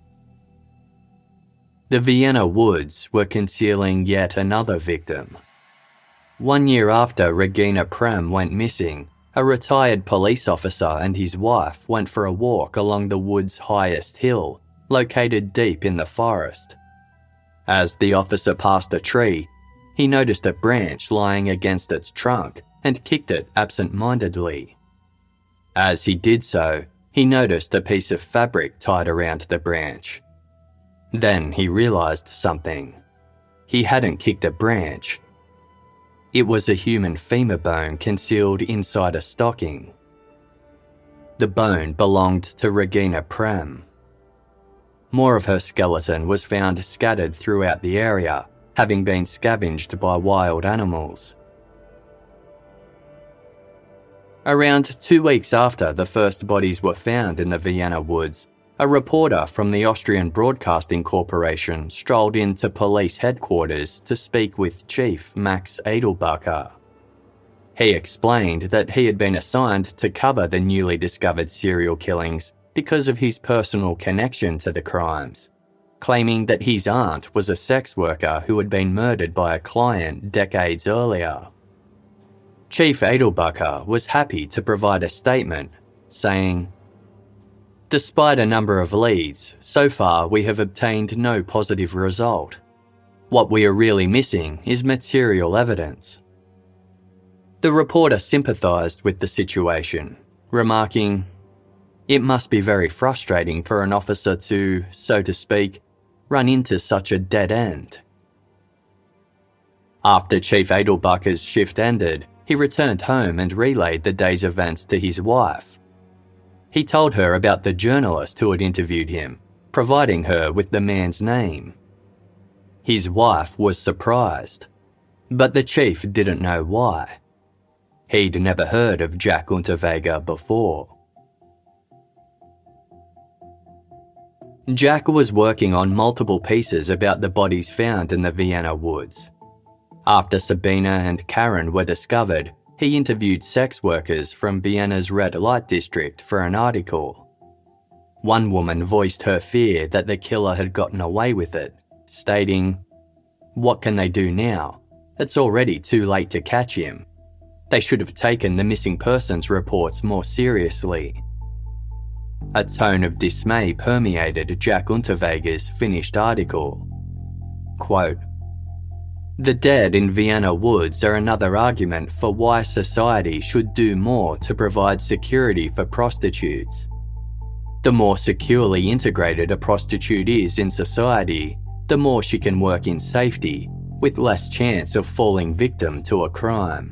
The Vienna woods were concealing yet another victim. 1 year after Regina Prem went missing, a retired police officer and his wife went for a walk along the wood's highest hill, located deep in the forest. As the officer passed a tree, he noticed a branch lying against its trunk and kicked it absent-mindedly. As he did so, he noticed a piece of fabric tied around the branch. Then he realised something. He hadn't kicked a branch. It was a human femur bone concealed inside a stocking. The bone belonged to Regina Prem. More of her skeleton was found scattered throughout the area, having been scavenged by wild animals. Around 2 weeks after the first bodies were found in the Vienna woods, a reporter from the Austrian Broadcasting Corporation strolled into police headquarters to speak with Chief Max Edelbacher. He explained that he had been assigned to cover the newly discovered serial killings because of his personal connection to the crimes, claiming that his aunt was a sex worker who had been murdered by a client decades earlier. Chief Edelbacher was happy to provide a statement, saying, "Despite a number of leads, so far we have obtained no positive result. What we are really missing is material evidence." The reporter sympathised with the situation, remarking, "It must be very frustrating for an officer to, so to speak, run into such a dead end." After Chief Edelbacher's shift ended, he returned home and relayed the day's events to his wife. He told her about the journalist who had interviewed him, providing her with the man's name. His wife was surprised, but the chief didn't know why. He'd never heard of Jack Unterweger before. Jack was working on multiple pieces about the bodies found in the Vienna woods. After Sabina and Karen were discovered, he interviewed sex workers from Vienna's red light district for an article. One woman voiced her fear that the killer had gotten away with it, stating, "What can they do now? It's already too late to catch him. They should have taken the missing persons reports more seriously." A tone of dismay permeated Jack Unterweger's finished article. Quote, "The dead in Vienna woods are another argument for why society should do more to provide security for prostitutes. The more securely integrated a prostitute is in society, the more she can work in safety, with less chance of falling victim to a crime."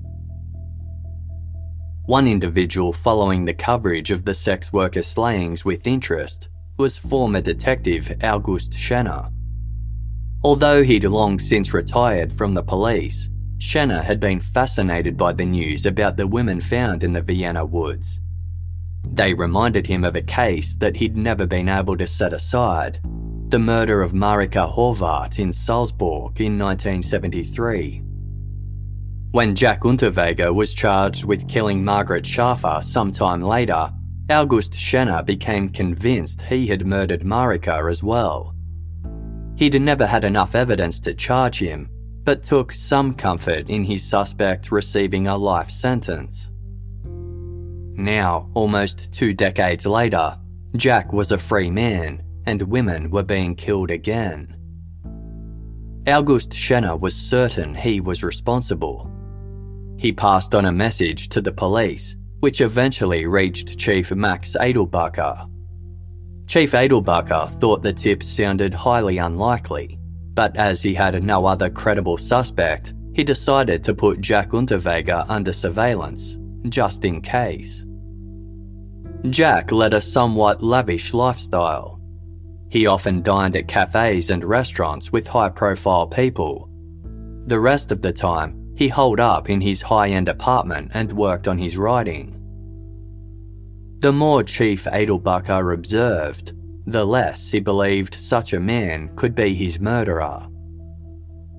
One individual following the coverage of the sex worker slayings with interest was former detective August Schenner. Although he'd long since retired from the police, Schenner had been fascinated by the news about the women found in the Vienna woods. They reminded him of a case that he'd never been able to set aside, the murder of Marika Horvath in Salzburg in 1973. When Jack Unterweger was charged with killing Margaret Schaffer sometime later, August Schenner became convinced he had murdered Marika as well. He'd never had enough evidence to charge him, but took some comfort in his suspect receiving a life sentence. Now, almost 2 decades later, Jack was a free man, and women were being killed again. August Schenner was certain he was responsible. He passed on a message to the police, which eventually reached Chief Max Edelbacher. Chief Edelbacher thought the tip sounded highly unlikely, but as he had no other credible suspect, he decided to put Jack Unterweger under surveillance, just in case. Jack led a somewhat lavish lifestyle. He often dined at cafes and restaurants with high-profile people. The rest of the time, he holed up in his high-end apartment and worked on his writing. The more Chief Edelbacher observed, the less he believed such a man could be his murderer.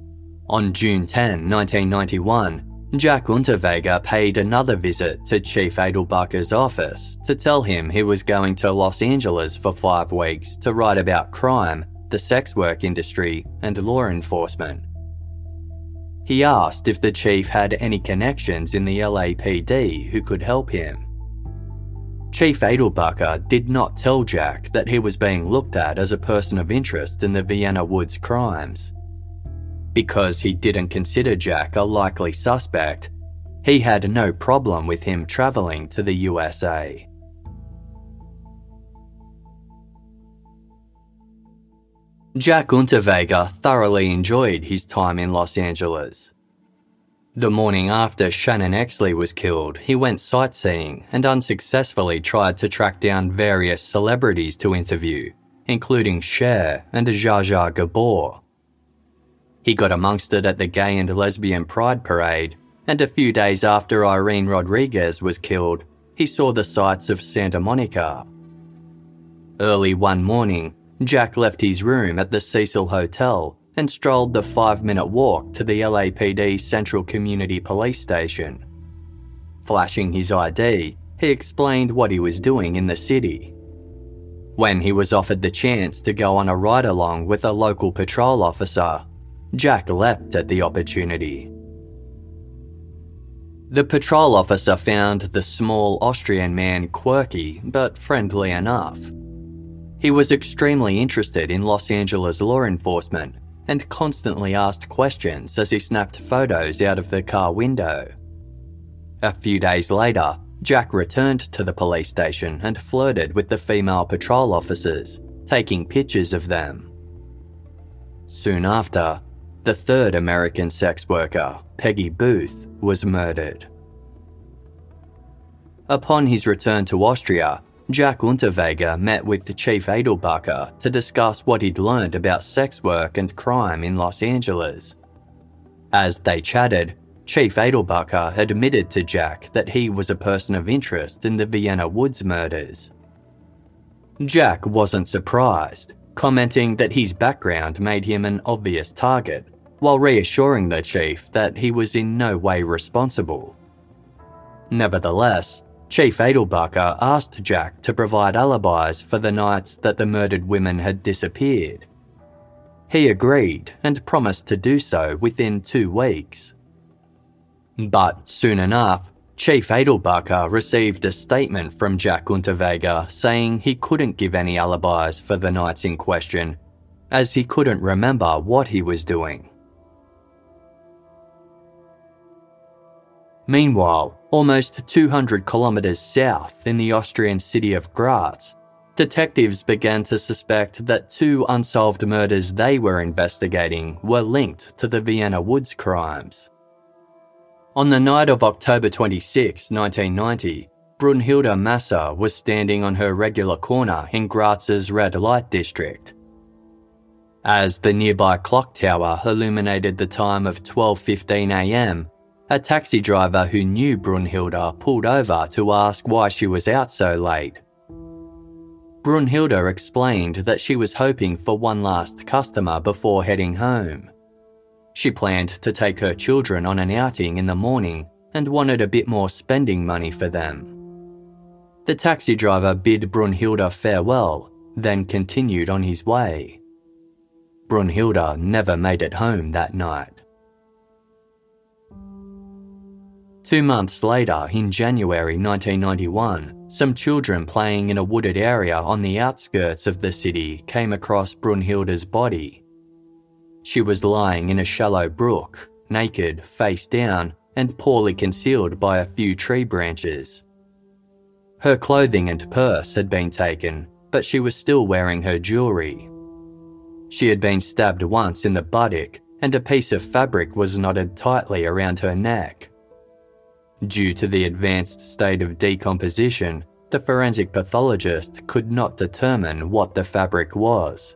On June 10, 1991, Jack Unterweger paid another visit to Chief Edelbacher's office to tell him he was going to Los Angeles for 5 weeks to write about crime, the sex work industry, and law enforcement. He asked if the chief had any connections in the LAPD who could help him. Chief Edelbacher did not tell Jack that he was being looked at as a person of interest in the Vienna Woods crimes. Because he didn't consider Jack a likely suspect, he had no problem with him travelling to the USA. Jack Unterweger thoroughly enjoyed his time in Los Angeles. The morning after Shannon Exley was killed, he went sightseeing and unsuccessfully tried to track down various celebrities to interview, including Cher and Zsa Zsa Gabor. He got amongst it at the Gay and Lesbian Pride Parade, and a few days after Irene Rodriguez was killed, he saw the sights of Santa Monica. Early one morning, Jack left his room at the Cecil Hotel and strolled the 5-minute walk to the LAPD Central Community Police Station. Flashing his ID, he explained what he was doing in the city. When he was offered the chance to go on a ride-along with a local patrol officer, Jack leapt at the opportunity. The patrol officer found the small Austrian man quirky but friendly enough. He was extremely interested in Los Angeles law enforcement and constantly asked questions as he snapped photos out of the car window. A few days later, Jack returned to the police station and flirted with the female patrol officers, taking pictures of them. Soon after, the third American sex worker, Peggy Booth, was murdered. Upon his return to Austria, Jack Unterweger met with Chief Edelbacher to discuss what he'd learned about sex work and crime in Los Angeles. As they chatted, Chief Edelbacher admitted to Jack that he was a person of interest in the Vienna Woods murders. Jack wasn't surprised, commenting that his background made him an obvious target, while reassuring the chief that he was in no way responsible. Nevertheless, Chief Edelbacher asked Jack to provide alibis for the nights that the murdered women had disappeared. He agreed and promised to do so within 2 weeks. But soon enough, Chief Edelbacher received a statement from Jack Unterweger saying he couldn't give any alibis for the nights in question, as he couldn't remember what he was doing. Meanwhile, almost 200 kilometres south in the Austrian city of Graz, detectives began to suspect that 2 unsolved murders they were investigating were linked to the Vienna Woods crimes. On the night of October 26, 1990, Brunhilde Masser was standing on her regular corner in Graz's red light district. As the nearby clock tower illuminated the time of 12:15 a.m, a taxi driver who knew Brunhilde pulled over to ask why she was out so late. Brunhilde explained that she was hoping for one last customer before heading home. She planned to take her children on an outing in the morning and wanted a bit more spending money for them. The taxi driver bid Brunhilde farewell, then continued on his way. Brunhilde never made it home that night. 2 months later, in January 1991, some children playing in a wooded area on the outskirts of the city came across Brunhilde's body. She was lying in a shallow brook, naked, face down, and poorly concealed by a few tree branches. Her clothing and purse had been taken, but she was still wearing her jewellery. She had been stabbed once in the buttock, and a piece of fabric was knotted tightly around her neck. Due to the advanced state of decomposition, the forensic pathologist could not determine what the fabric was.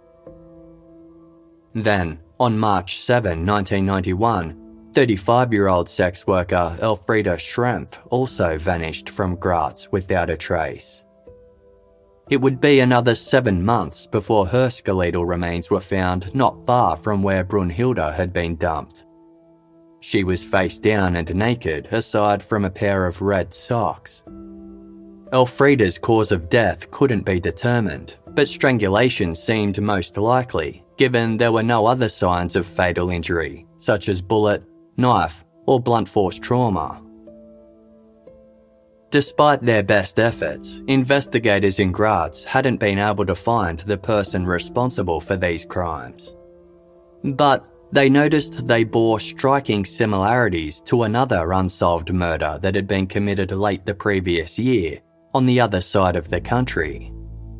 Then, on March 7, 1991, 35-year-old sex worker Elfriede Schrempf also vanished from Graz without a trace. It would be another 7 months before her skeletal remains were found not far from where Brunhilde had been dumped. She was face down and naked aside from a pair of red socks. Elfrida's cause of death couldn't be determined, but strangulation seemed most likely, given there were no other signs of fatal injury, such as bullet, knife, or blunt force trauma. Despite their best efforts, investigators in Graz hadn't been able to find the person responsible for these crimes. But they noticed they bore striking similarities to another unsolved murder that had been committed late the previous year, on the other side of the country.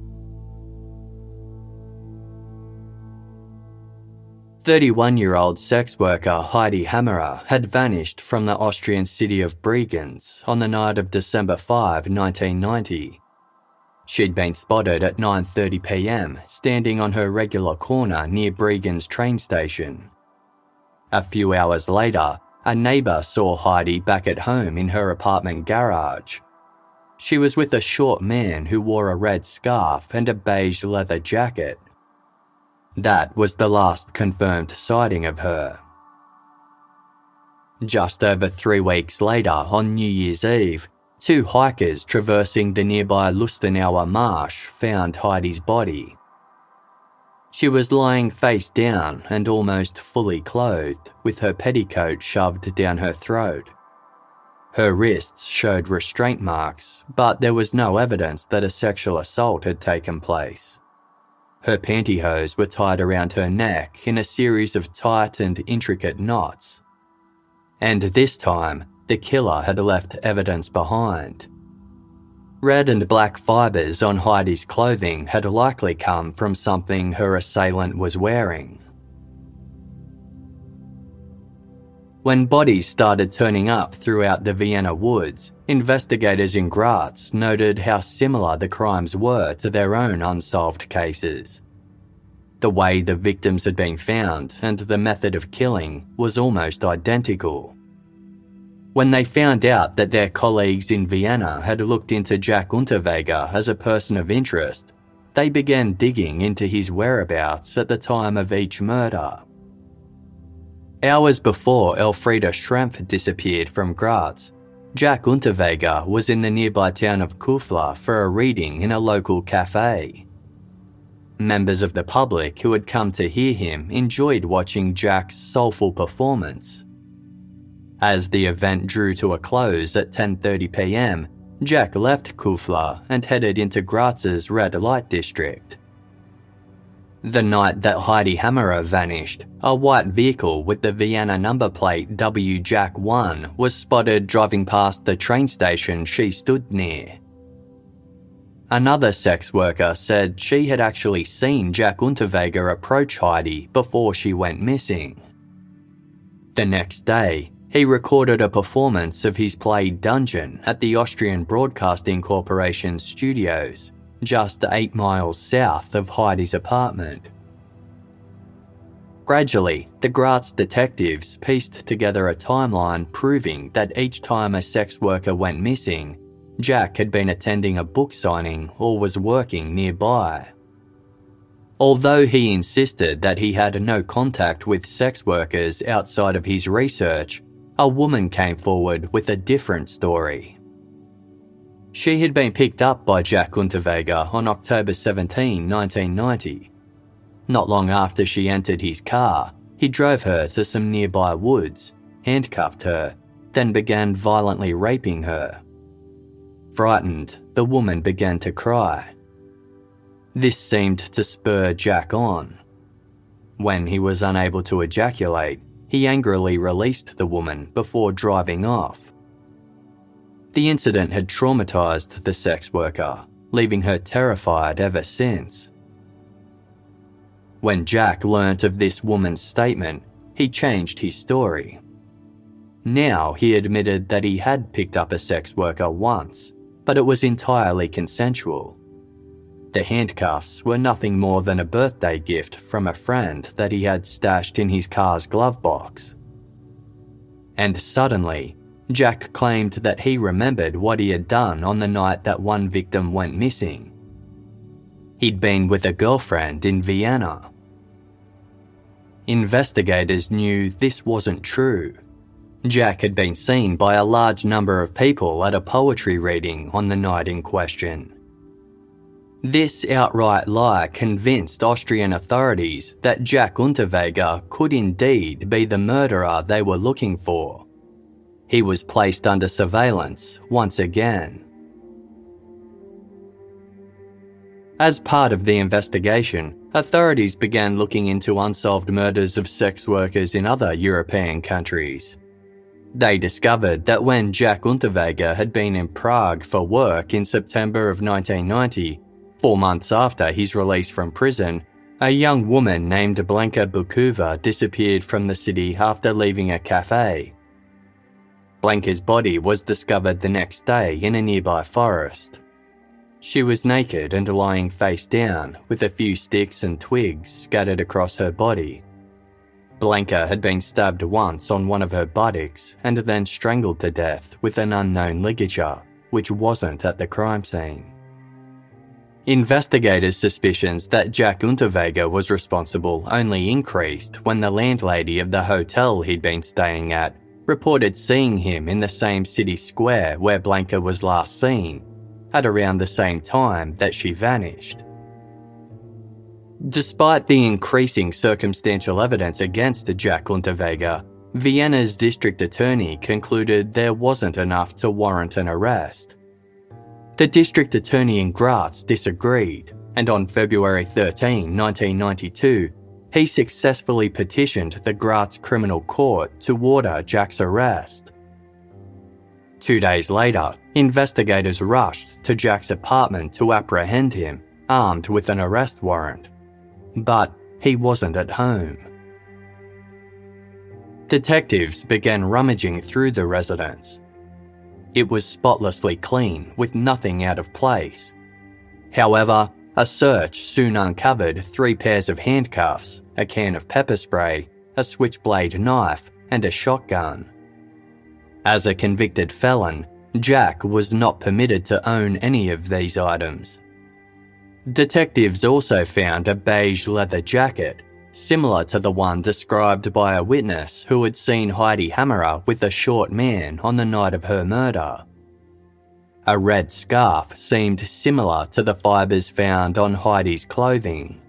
"31-year-old sex worker Heidi Hammerer had vanished from the Austrian city of Bregenz on the night of December 5, 1990. She'd been spotted at 9:30 p.m. standing on her regular corner near Bregenz train station. A few hours later, a neighbour saw Heidi back at home in her apartment garage. She was with a short man who wore a red scarf and a beige leather jacket. That was the last confirmed sighting of her. Just over 3 weeks later, on New Year's Eve, 2 hikers traversing the nearby Lustenauer Marsh found Heidi's body. She was lying face down and almost fully clothed, with her petticoat shoved down her throat. Her wrists showed restraint marks, but there was no evidence that a sexual assault had taken place. Her pantyhose were tied around her neck in a series of tight and intricate knots. And this time, the killer had left evidence behind. Red and black fibres on Heidi's clothing had likely come from something her assailant was wearing. When bodies started turning up throughout the Vienna woods, investigators in Graz noted how similar the crimes were to their own unsolved cases. The way the victims had been found and the method of killing was almost identical. When they found out that their colleagues in Vienna had looked into Jack Unterweger as a person of interest, they began digging into his whereabouts at the time of each murder. Hours before Elfriede Schrempf disappeared from Graz, Jack Unterweger was in the nearby town of Kufler for a reading in a local cafe. Members of the public who had come to hear him enjoyed watching Jack's soulful performance. As the event drew to a close at 10:30 p.m, Jack left Kufler and headed into Graz's red light district. The night that Heidi Hammerer vanished, a white vehicle with the Vienna number plate WJack1 was spotted driving past the train station she stood near. Another sex worker said she had actually seen Jack Unterweger approach Heidi before she went missing. The next day, he recorded a performance of his play Dungeon at the Austrian Broadcasting Corporation studios, just 8 miles south of Heidi's apartment. Gradually, the Graz detectives pieced together a timeline proving that each time a sex worker went missing, Jack had been attending a book signing or was working nearby. Although he insisted that he had no contact with sex workers outside of his research, a woman came forward with a different story. She had been picked up by Jack Unterweger on October 17, 1990. Not long after she entered his car, he drove her to some nearby woods, handcuffed her, then began violently raping her. Frightened, the woman began to cry. This seemed to spur Jack on. When he was unable to ejaculate, he angrily released the woman before driving off. The incident had traumatized the sex worker, leaving her terrified ever since. When Jack learnt of this woman's statement, he changed his story. Now he admitted that he had picked up a sex worker once, but it was entirely consensual. The handcuffs were nothing more than a birthday gift from a friend that he had stashed in his car's glove box. And suddenly, Jack claimed that he remembered what he had done on the night that one victim went missing. He'd been with a girlfriend in Vienna. Investigators knew this wasn't true. Jack had been seen by a large number of people at a poetry reading on the night in question. This outright lie convinced Austrian authorities that Jack Unterweger could indeed be the murderer they were looking for. He was placed under surveillance once again. As part of the investigation, authorities began looking into unsolved murders of sex workers in other European countries. They discovered that when Jack Unterweger had been in Prague for work in September of 1990, 4 months after his release from prison, a young woman named Blanka Bukova disappeared from the city after leaving a cafe. Blanka's body was discovered the next day in a nearby forest. She was naked and lying face down, with a few sticks and twigs scattered across her body. Blanka had been stabbed once on one of her buttocks and then strangled to death with an unknown ligature, which wasn't at the crime scene. Investigators' suspicions that Jack Unterweger was responsible only increased when the landlady of the hotel he'd been staying at reported seeing him in the same city square where Blanka was last seen, at around the same time that she vanished. Despite the increasing circumstantial evidence against Jack Unterweger, Vienna's district attorney concluded there wasn't enough to warrant an arrest. The district attorney in Graz disagreed, and on February 13, 1992, he successfully petitioned the Graz Criminal Court to order Jack's arrest. 2 days later, investigators rushed to Jack's apartment to apprehend him, armed with an arrest warrant. But he wasn't at home. Detectives began rummaging through the residence. It was spotlessly clean, with nothing out of place. However, a search soon uncovered 3 pairs of handcuffs, a can of pepper spray, a switchblade knife, and a shotgun. As a convicted felon, Jack was not permitted to own any of these items. Detectives also found a beige leather jacket, similar to the one described by a witness who had seen Heidi Hammerer with a short man on the night of her murder. A red scarf seemed similar to the fibres found on Heidi's clothing.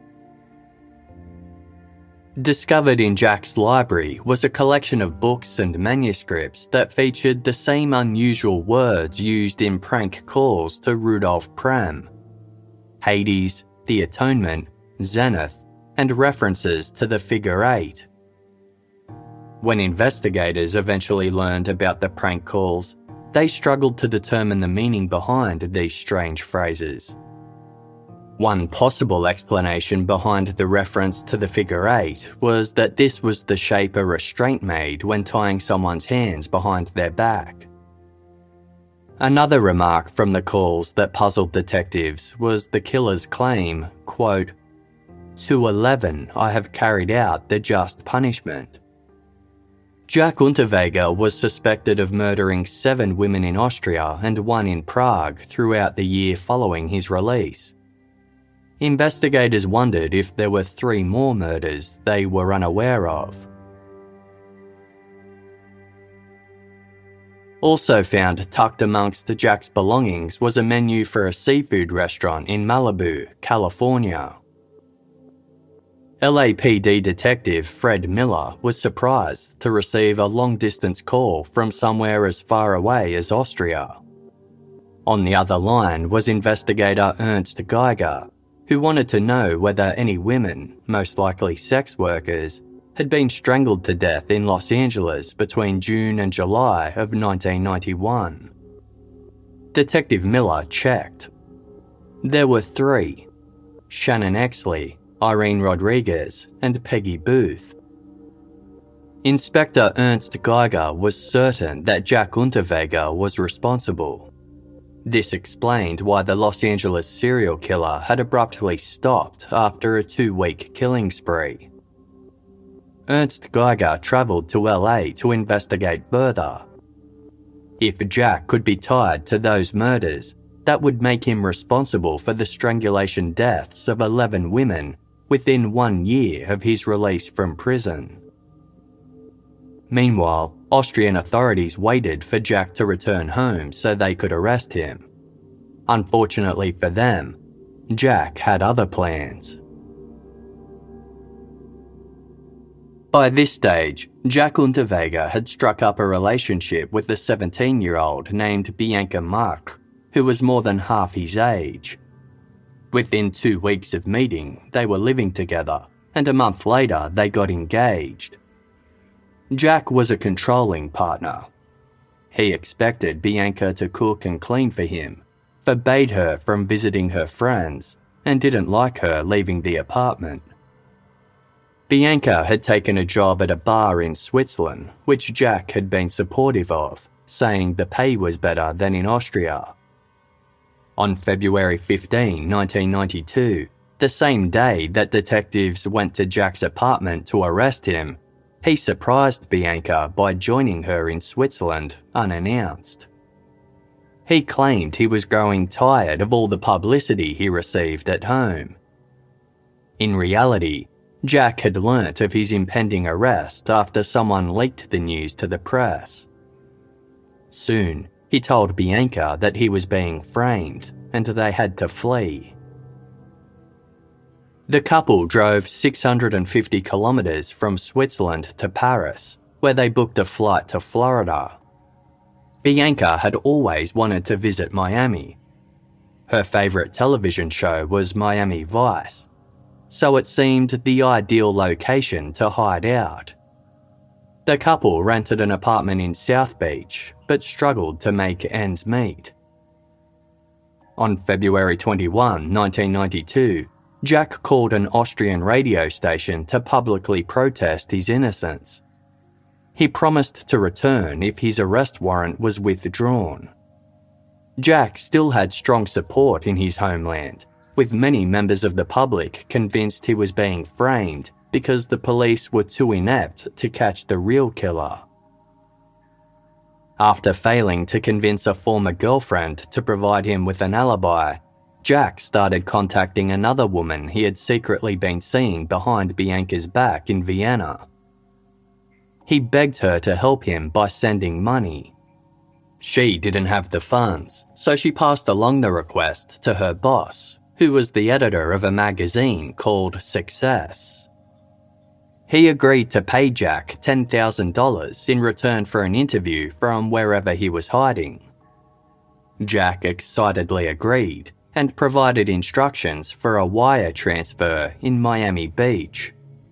Discovered in Jack's library was a collection of books and manuscripts that featured the same unusual words used in prank calls to Rudolf Prehm: Hades, the Atonement, Zenith, and references to the figure 8. When investigators eventually learned about the prank calls, they struggled to determine the meaning behind these strange phrases. One possible explanation behind the reference to the figure 8 was that this was the shape a restraint made when tying someone's hands behind their back. Another remark from the calls that puzzled detectives was the killer's claim, quote, "To 11 I have carried out the just punishment." Jack Unterweger was suspected of murdering 7 women in Austria and 1 in Prague throughout the year following his release. Investigators wondered if there were 3 more murders they were unaware of. Also found tucked amongst Jack's belongings was a menu for a seafood restaurant in Malibu, California. LAPD detective Fred Miller was surprised to receive a long-distance call from somewhere as far away as Austria. On the other line was investigator Ernst Geiger, who wanted to know whether any women, most likely sex workers, had been strangled to death in Los Angeles between June and July of 1991. Detective Miller checked. There were 3: Shannon Exley, Irene Rodriguez, and Peggy Booth. Inspector Ernst Geiger was certain that Jack Unterweger was responsible. This explained why the Los Angeles serial killer had abruptly stopped after a 2-week killing spree. Ernst Geiger travelled to LA to investigate further. If Jack could be tied to those murders, that would make him responsible for the strangulation deaths of 11 women within 1 year of his release from prison. Meanwhile, Austrian authorities waited for Jack to return home so they could arrest him. Unfortunately for them, Jack had other plans. By this stage, Jack Unterweger had struck up a relationship with a 17-year-old named Bianca Mark, who was more than half his age. Within 2 weeks of meeting, they were living together, and a month later they got engaged. Jack was a controlling partner. He expected Bianca to cook and clean for him, forbade her from visiting her friends, and didn't like her leaving the apartment. Bianca had taken a job at a bar in Switzerland, which Jack had been supportive of, saying the pay was better than in Austria. On February 15, 1992, the same day that detectives went to Jack's apartment to arrest him, he surprised Bianca by joining her in Switzerland unannounced. He claimed he was growing tired of all the publicity he received at home. In reality, Jack had learnt of his impending arrest after someone leaked the news to the press. Soon, he told Bianca that he was being framed and they had to flee. The couple drove 650 kilometres from Switzerland to Paris, where they booked a flight to Florida. Bianca had always wanted to visit Miami. Her favourite television show was Miami Vice, so it seemed the ideal location to hide out. The couple rented an apartment in South Beach, but struggled to make ends meet. On February 21, 1992, Jack called an Austrian radio station to publicly protest his innocence. He promised to return if his arrest warrant was withdrawn. Jack still had strong support in his homeland, with many members of the public convinced he was being framed because the police were too inept to catch the real killer. After failing to convince a former girlfriend to provide him with an alibi, Jack started contacting another woman he had secretly been seeing behind Bianca's back in Vienna. He begged her to help him by sending money. She didn't have the funds, so she passed along the request to her boss, who was the editor of a magazine called Success. He agreed to pay Jack $10,000 in return for an interview from wherever he was hiding. Jack excitedly agreed and provided instructions for a wire transfer in Miami Beach.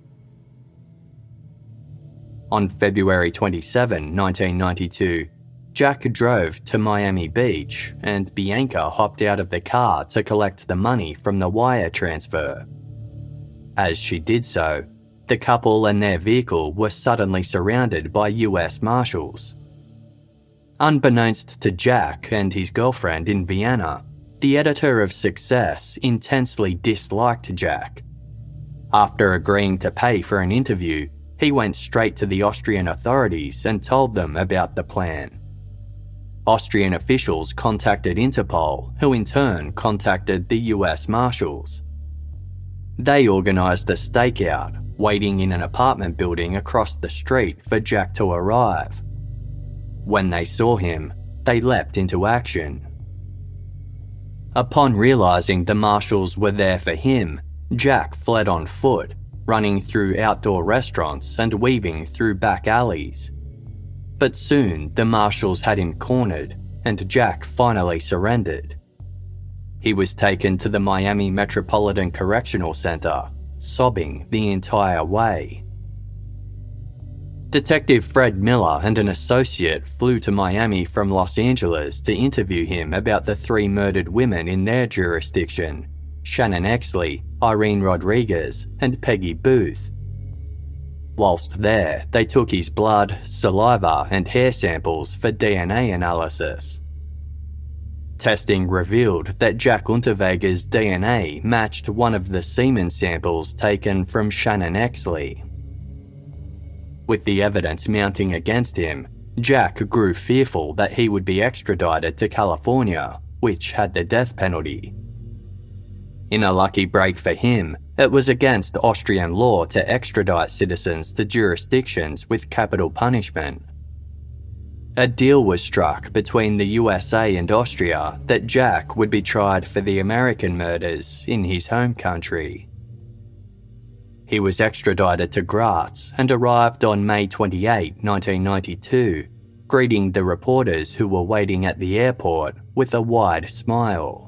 On February 27, 1992, Jack drove to Miami Beach and Bianca hopped out of the car to collect the money from the wire transfer. As she did so, the couple and their vehicle were suddenly surrounded by US Marshals. Unbeknownst to Jack and his girlfriend in Vienna, the editor of Success intensely disliked Jack. After agreeing to pay for an interview, he went straight to the Austrian authorities and told them about the plan. Austrian officials contacted Interpol, who in turn contacted the US Marshals. They organised a stakeout, waiting in an apartment building across the street for Jack to arrive. When they saw him, they leapt into action. Upon realising the marshals were there for him, Jack fled on foot, running through outdoor restaurants and weaving through back alleys. But soon the marshals had him cornered and Jack finally surrendered. He was taken to the Miami Metropolitan Correctional Center, sobbing the entire way. Detective Fred Miller and an associate flew to Miami from Los Angeles to interview him about the 3 murdered women in their jurisdiction, Shannon Exley, Irene Rodriguez, and Peggy Booth. Whilst there, they took his blood, saliva, and hair samples for DNA analysis. Testing revealed that Jack Unterweger's DNA matched one of the semen samples taken from Shannon Exley. With the evidence mounting against him, Jack grew fearful that he would be extradited to California, which had the death penalty. In a lucky break for him, it was against Austrian law to extradite citizens to jurisdictions with capital punishment. A deal was struck between the USA and Austria that Jack would be tried for the American murders in his home country. He was extradited to Graz and arrived on May 28, 1992, greeting the reporters who were waiting at the airport with a wide smile.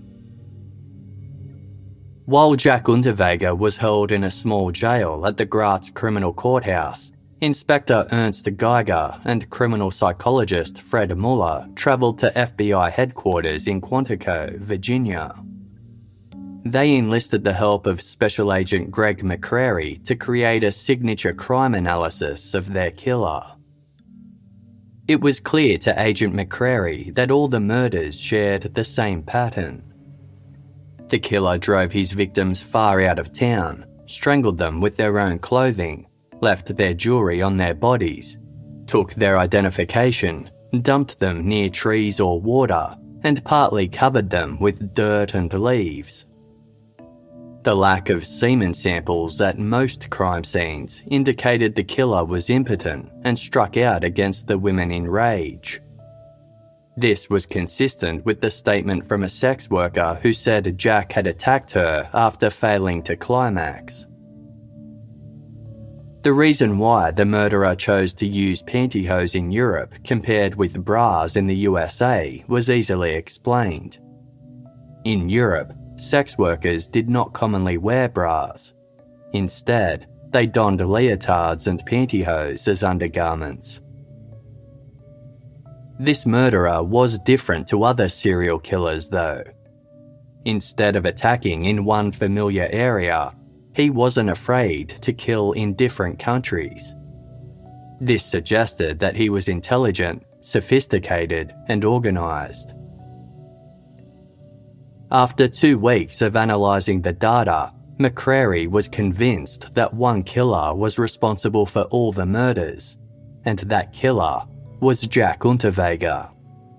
While Jack Unterweger was held in a small jail at the Graz Criminal Courthouse, Inspector Ernst Geiger and criminal psychologist Fred Muller travelled to FBI headquarters in Quantico, Virginia. They enlisted the help of Special Agent Greg McCrary to create a signature crime analysis of their killer. It was clear to Agent McCrary that all the murders shared the same pattern. The killer drove his victims far out of town, strangled them with their own clothing, left their jewellery on their bodies, took their identification, dumped them near trees or water, and partly covered them with dirt and leaves. The lack of semen samples at most crime scenes indicated the killer was impotent and struck out against the women in rage. This was consistent with the statement from a sex worker who said Jack had attacked her after failing to climax. The reason why the murderer chose to use pantyhose in Europe compared with bras in the USA was easily explained. In Europe, sex workers did not commonly wear bras. Instead, they donned leotards and pantyhose as undergarments. This murderer was different to other serial killers, though. Instead of attacking in one familiar area, he wasn't afraid to kill in different countries. This suggested that he was intelligent, sophisticated, and organised. After 2 weeks of analysing the data, McCrary was convinced that one killer was responsible for all the murders, and that killer was Jack Unterweger.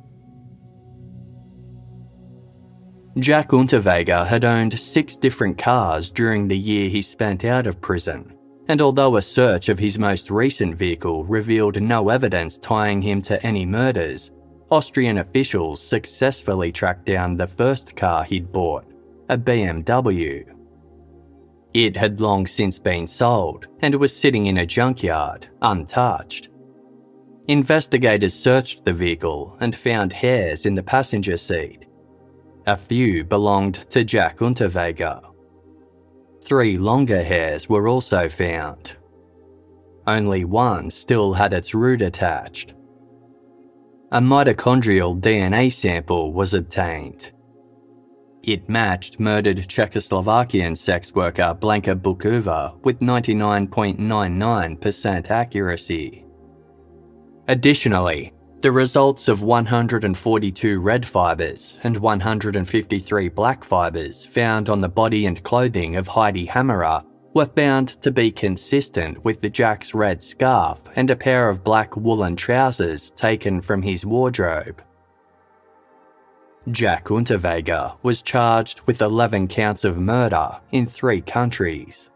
Jack Unterweger had owned 6 different cars during the year he spent out of prison, and although a search of his most recent vehicle revealed no evidence tying him to any murders, Austrian officials successfully tracked down the first car he'd bought, a BMW. It had long since been sold and was sitting in a junkyard, untouched. Investigators searched the vehicle and found hairs in the passenger seat. A few belonged to Jack Unterweger. 3 longer hairs were also found. Only one still had its root attached. A mitochondrial DNA sample was obtained. It matched murdered Czechoslovakian sex worker Blanka Bukova with 99.99% accuracy. Additionally, the results of 142 red fibres and 153 black fibres found on the body and clothing of Heidi Hammerer were found to be consistent with the Jack's red scarf and a pair of black woolen trousers taken from his wardrobe. Jack Unterweger was charged with 11 counts of murder in 3 countries.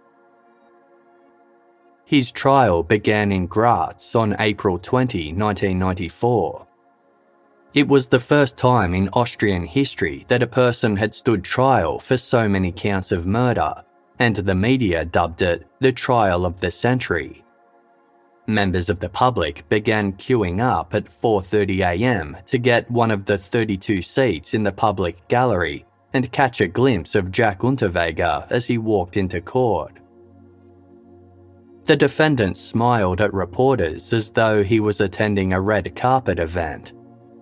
His trial began in Graz on April 20, 1994. It was the first time in Austrian history that a person had stood trial for so many counts of murder, and the media dubbed it the trial of the century. Members of the public began queuing up at 4:30 a.m. to get one of the 32 seats in the public gallery and catch a glimpse of Jack Unterweger as he walked into court. The defendant smiled at reporters as though he was attending a red carpet event.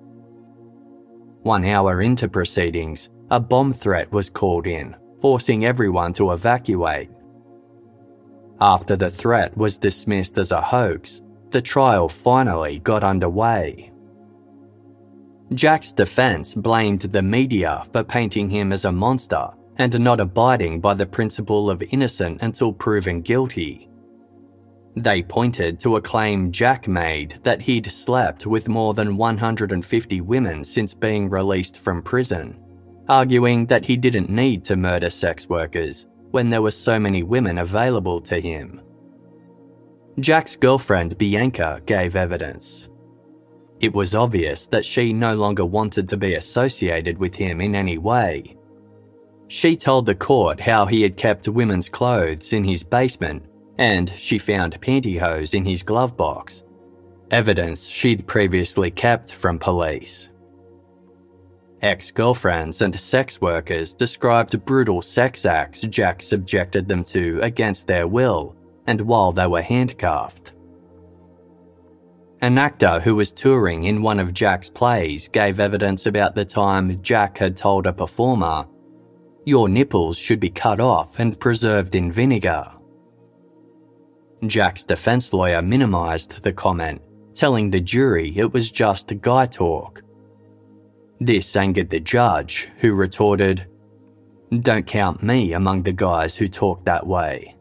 1 hour into proceedings, a bomb threat was called in, forcing everyone to evacuate. After the threat was dismissed as a hoax, the trial finally got underway. Jack's defense blamed the media for painting him as a monster and not abiding by the principle of innocent until proven guilty. They pointed to a claim Jack made that he'd slept with more than 150 women since being released from prison, arguing that he didn't need to murder sex workers when there were so many women available to him. Jack's girlfriend Bianca gave evidence. It was obvious that she no longer wanted to be associated with him in any way. She told the court how he had kept women's clothes in his basement and she found pantyhose in his glove box, evidence she'd previously kept from police. Ex-girlfriends and sex workers described brutal sex acts Jack subjected them to against their will and while they were handcuffed. An actor who was touring in one of Jack's plays gave evidence about the time Jack had told a performer, "Your nipples should be cut off and preserved in vinegar." Jack's defense lawyer minimised the comment, telling the jury it was just guy talk. This angered the judge, who retorted, "Don't count me among the guys who talk that way."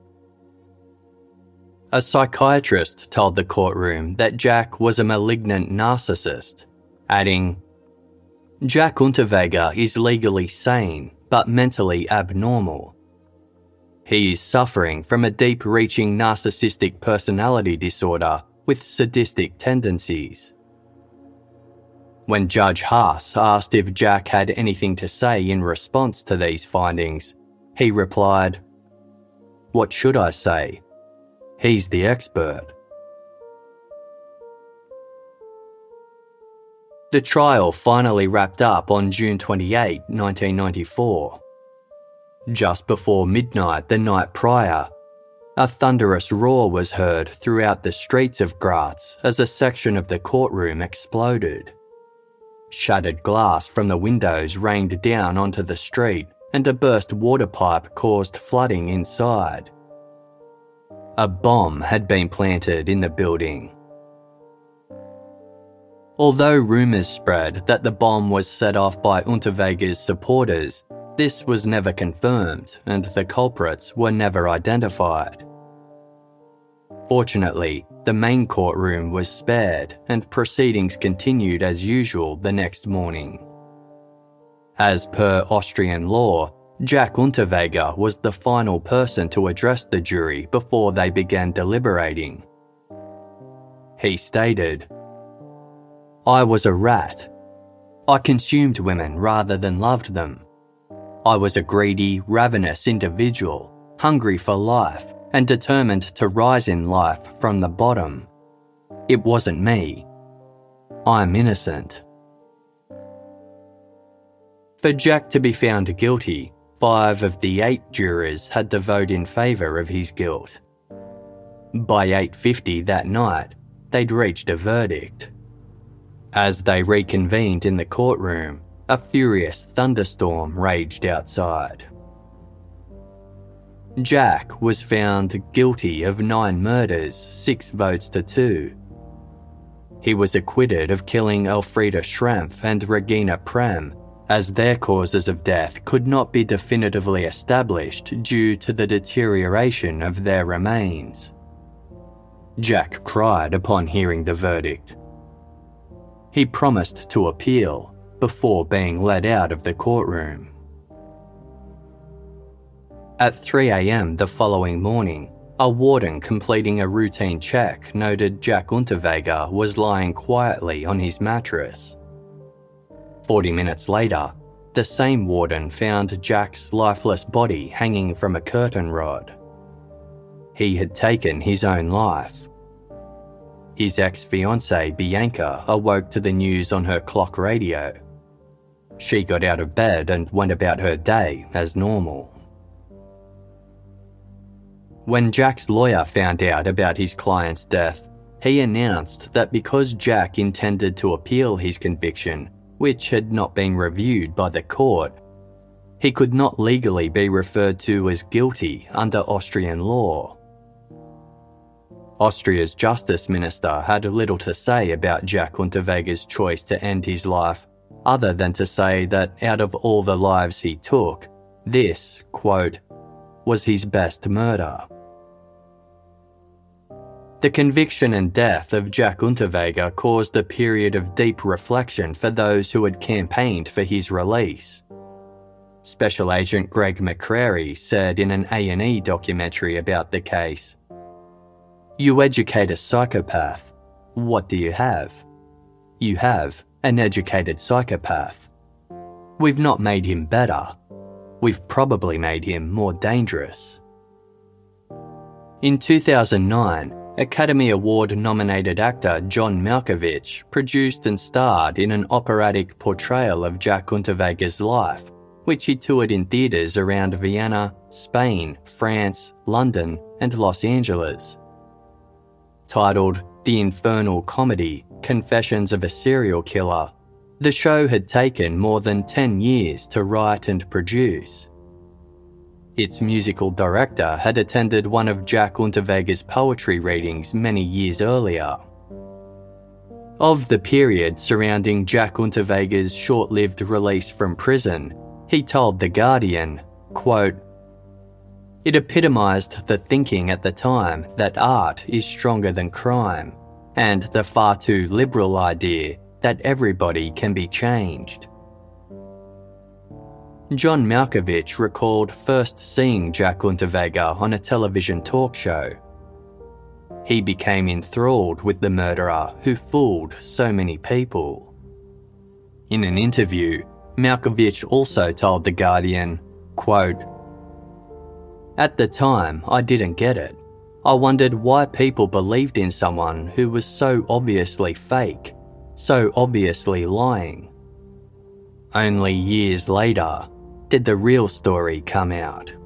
A psychiatrist told the courtroom that Jack was a malignant narcissist, adding, "Jack Unterweger is legally sane, but mentally abnormal. He is suffering from a deep-reaching narcissistic personality disorder with sadistic tendencies." When Judge Haas asked if Jack had anything to say in response to these findings, he replied, "What should I say? He's the expert." The trial finally wrapped up on June 28, 1994. Just before midnight the night prior, a thunderous roar was heard throughout the streets of Graz as a section of the courtroom exploded. Shattered glass from the windows rained down onto the street and a burst water pipe caused flooding inside. A bomb had been planted in the building. Although rumours spread that the bomb was set off by Unterweger's supporters, this was never confirmed and the culprits were never identified. Fortunately, the main courtroom was spared and proceedings continued as usual the next morning. As per Austrian law, Jack Unterweger was the final person to address the jury before they began deliberating. He stated, "I was a rat. I consumed women rather than loved them. I was a greedy, ravenous individual, hungry for life and determined to rise in life from the bottom. It wasn't me. I'm innocent." For Jack to be found guilty, 5 of the 8 jurors had to vote in favour of his guilt. By 8:50 that night, they'd reached a verdict. As they reconvened in the courtroom, a furious thunderstorm raged outside. Jack was found guilty of 9 murders, 6 votes to 2. He was acquitted of killing Elfriede Schrempf and Regina Prem, as their causes of death could not be definitively established due to the deterioration of their remains. Jack cried upon hearing the verdict. He promised to appeal before being led out of the courtroom. At 3 a.m. the following morning, a warden completing a routine check noted Jack Unterweger was lying quietly on his mattress. 40 minutes later, the same warden found Jack's lifeless body hanging from a curtain rod. He had taken his own life. His ex-fiancée Bianca awoke to the news on her clock radio. She got out of bed and went about her day as normal. When Jack's lawyer found out about his client's death, he announced that because Jack intended to appeal his conviction, which had not been reviewed by the court, he could not legally be referred to as guilty under Austrian law. Austria's Justice Minister had little to say about Jack Unterweger's choice to end his life, other than to say that out of all the lives he took, this, quote, was his best murder. The conviction and death of Jack Unterweger caused a period of deep reflection for those who had campaigned for his release. Special Agent Greg McCrary said in an A&E documentary about the case, "You educate a psychopath. What do you have? You have an educated psychopath. We've not made him better. We've probably made him more dangerous." In 2009, Academy Award-nominated actor John Malkovich produced and starred in an operatic portrayal of Jack Unterweger's life, which he toured in theatres around Vienna, Spain, France, London, and Los Angeles. Titled The Infernal Comedy: Confessions of a Serial Killer, the show had taken more than 10 years to write and produce. Its musical director had attended one of Jack Unterweger's poetry readings many years earlier. Of the period surrounding Jack Unterweger's short-lived release from prison, he told The Guardian, quote, "It epitomised the thinking at the time that art is stronger than crime, and the far too liberal idea that everybody can be changed." John Malkovich recalled first seeing Jack Unterweger on a television talk show. He became enthralled with the murderer who fooled so many people. In an interview, Malkovich also told The Guardian, quote, "At the time, I didn't get it. I wondered why people believed in someone who was so obviously fake, so obviously lying. Only years later did the real story come out."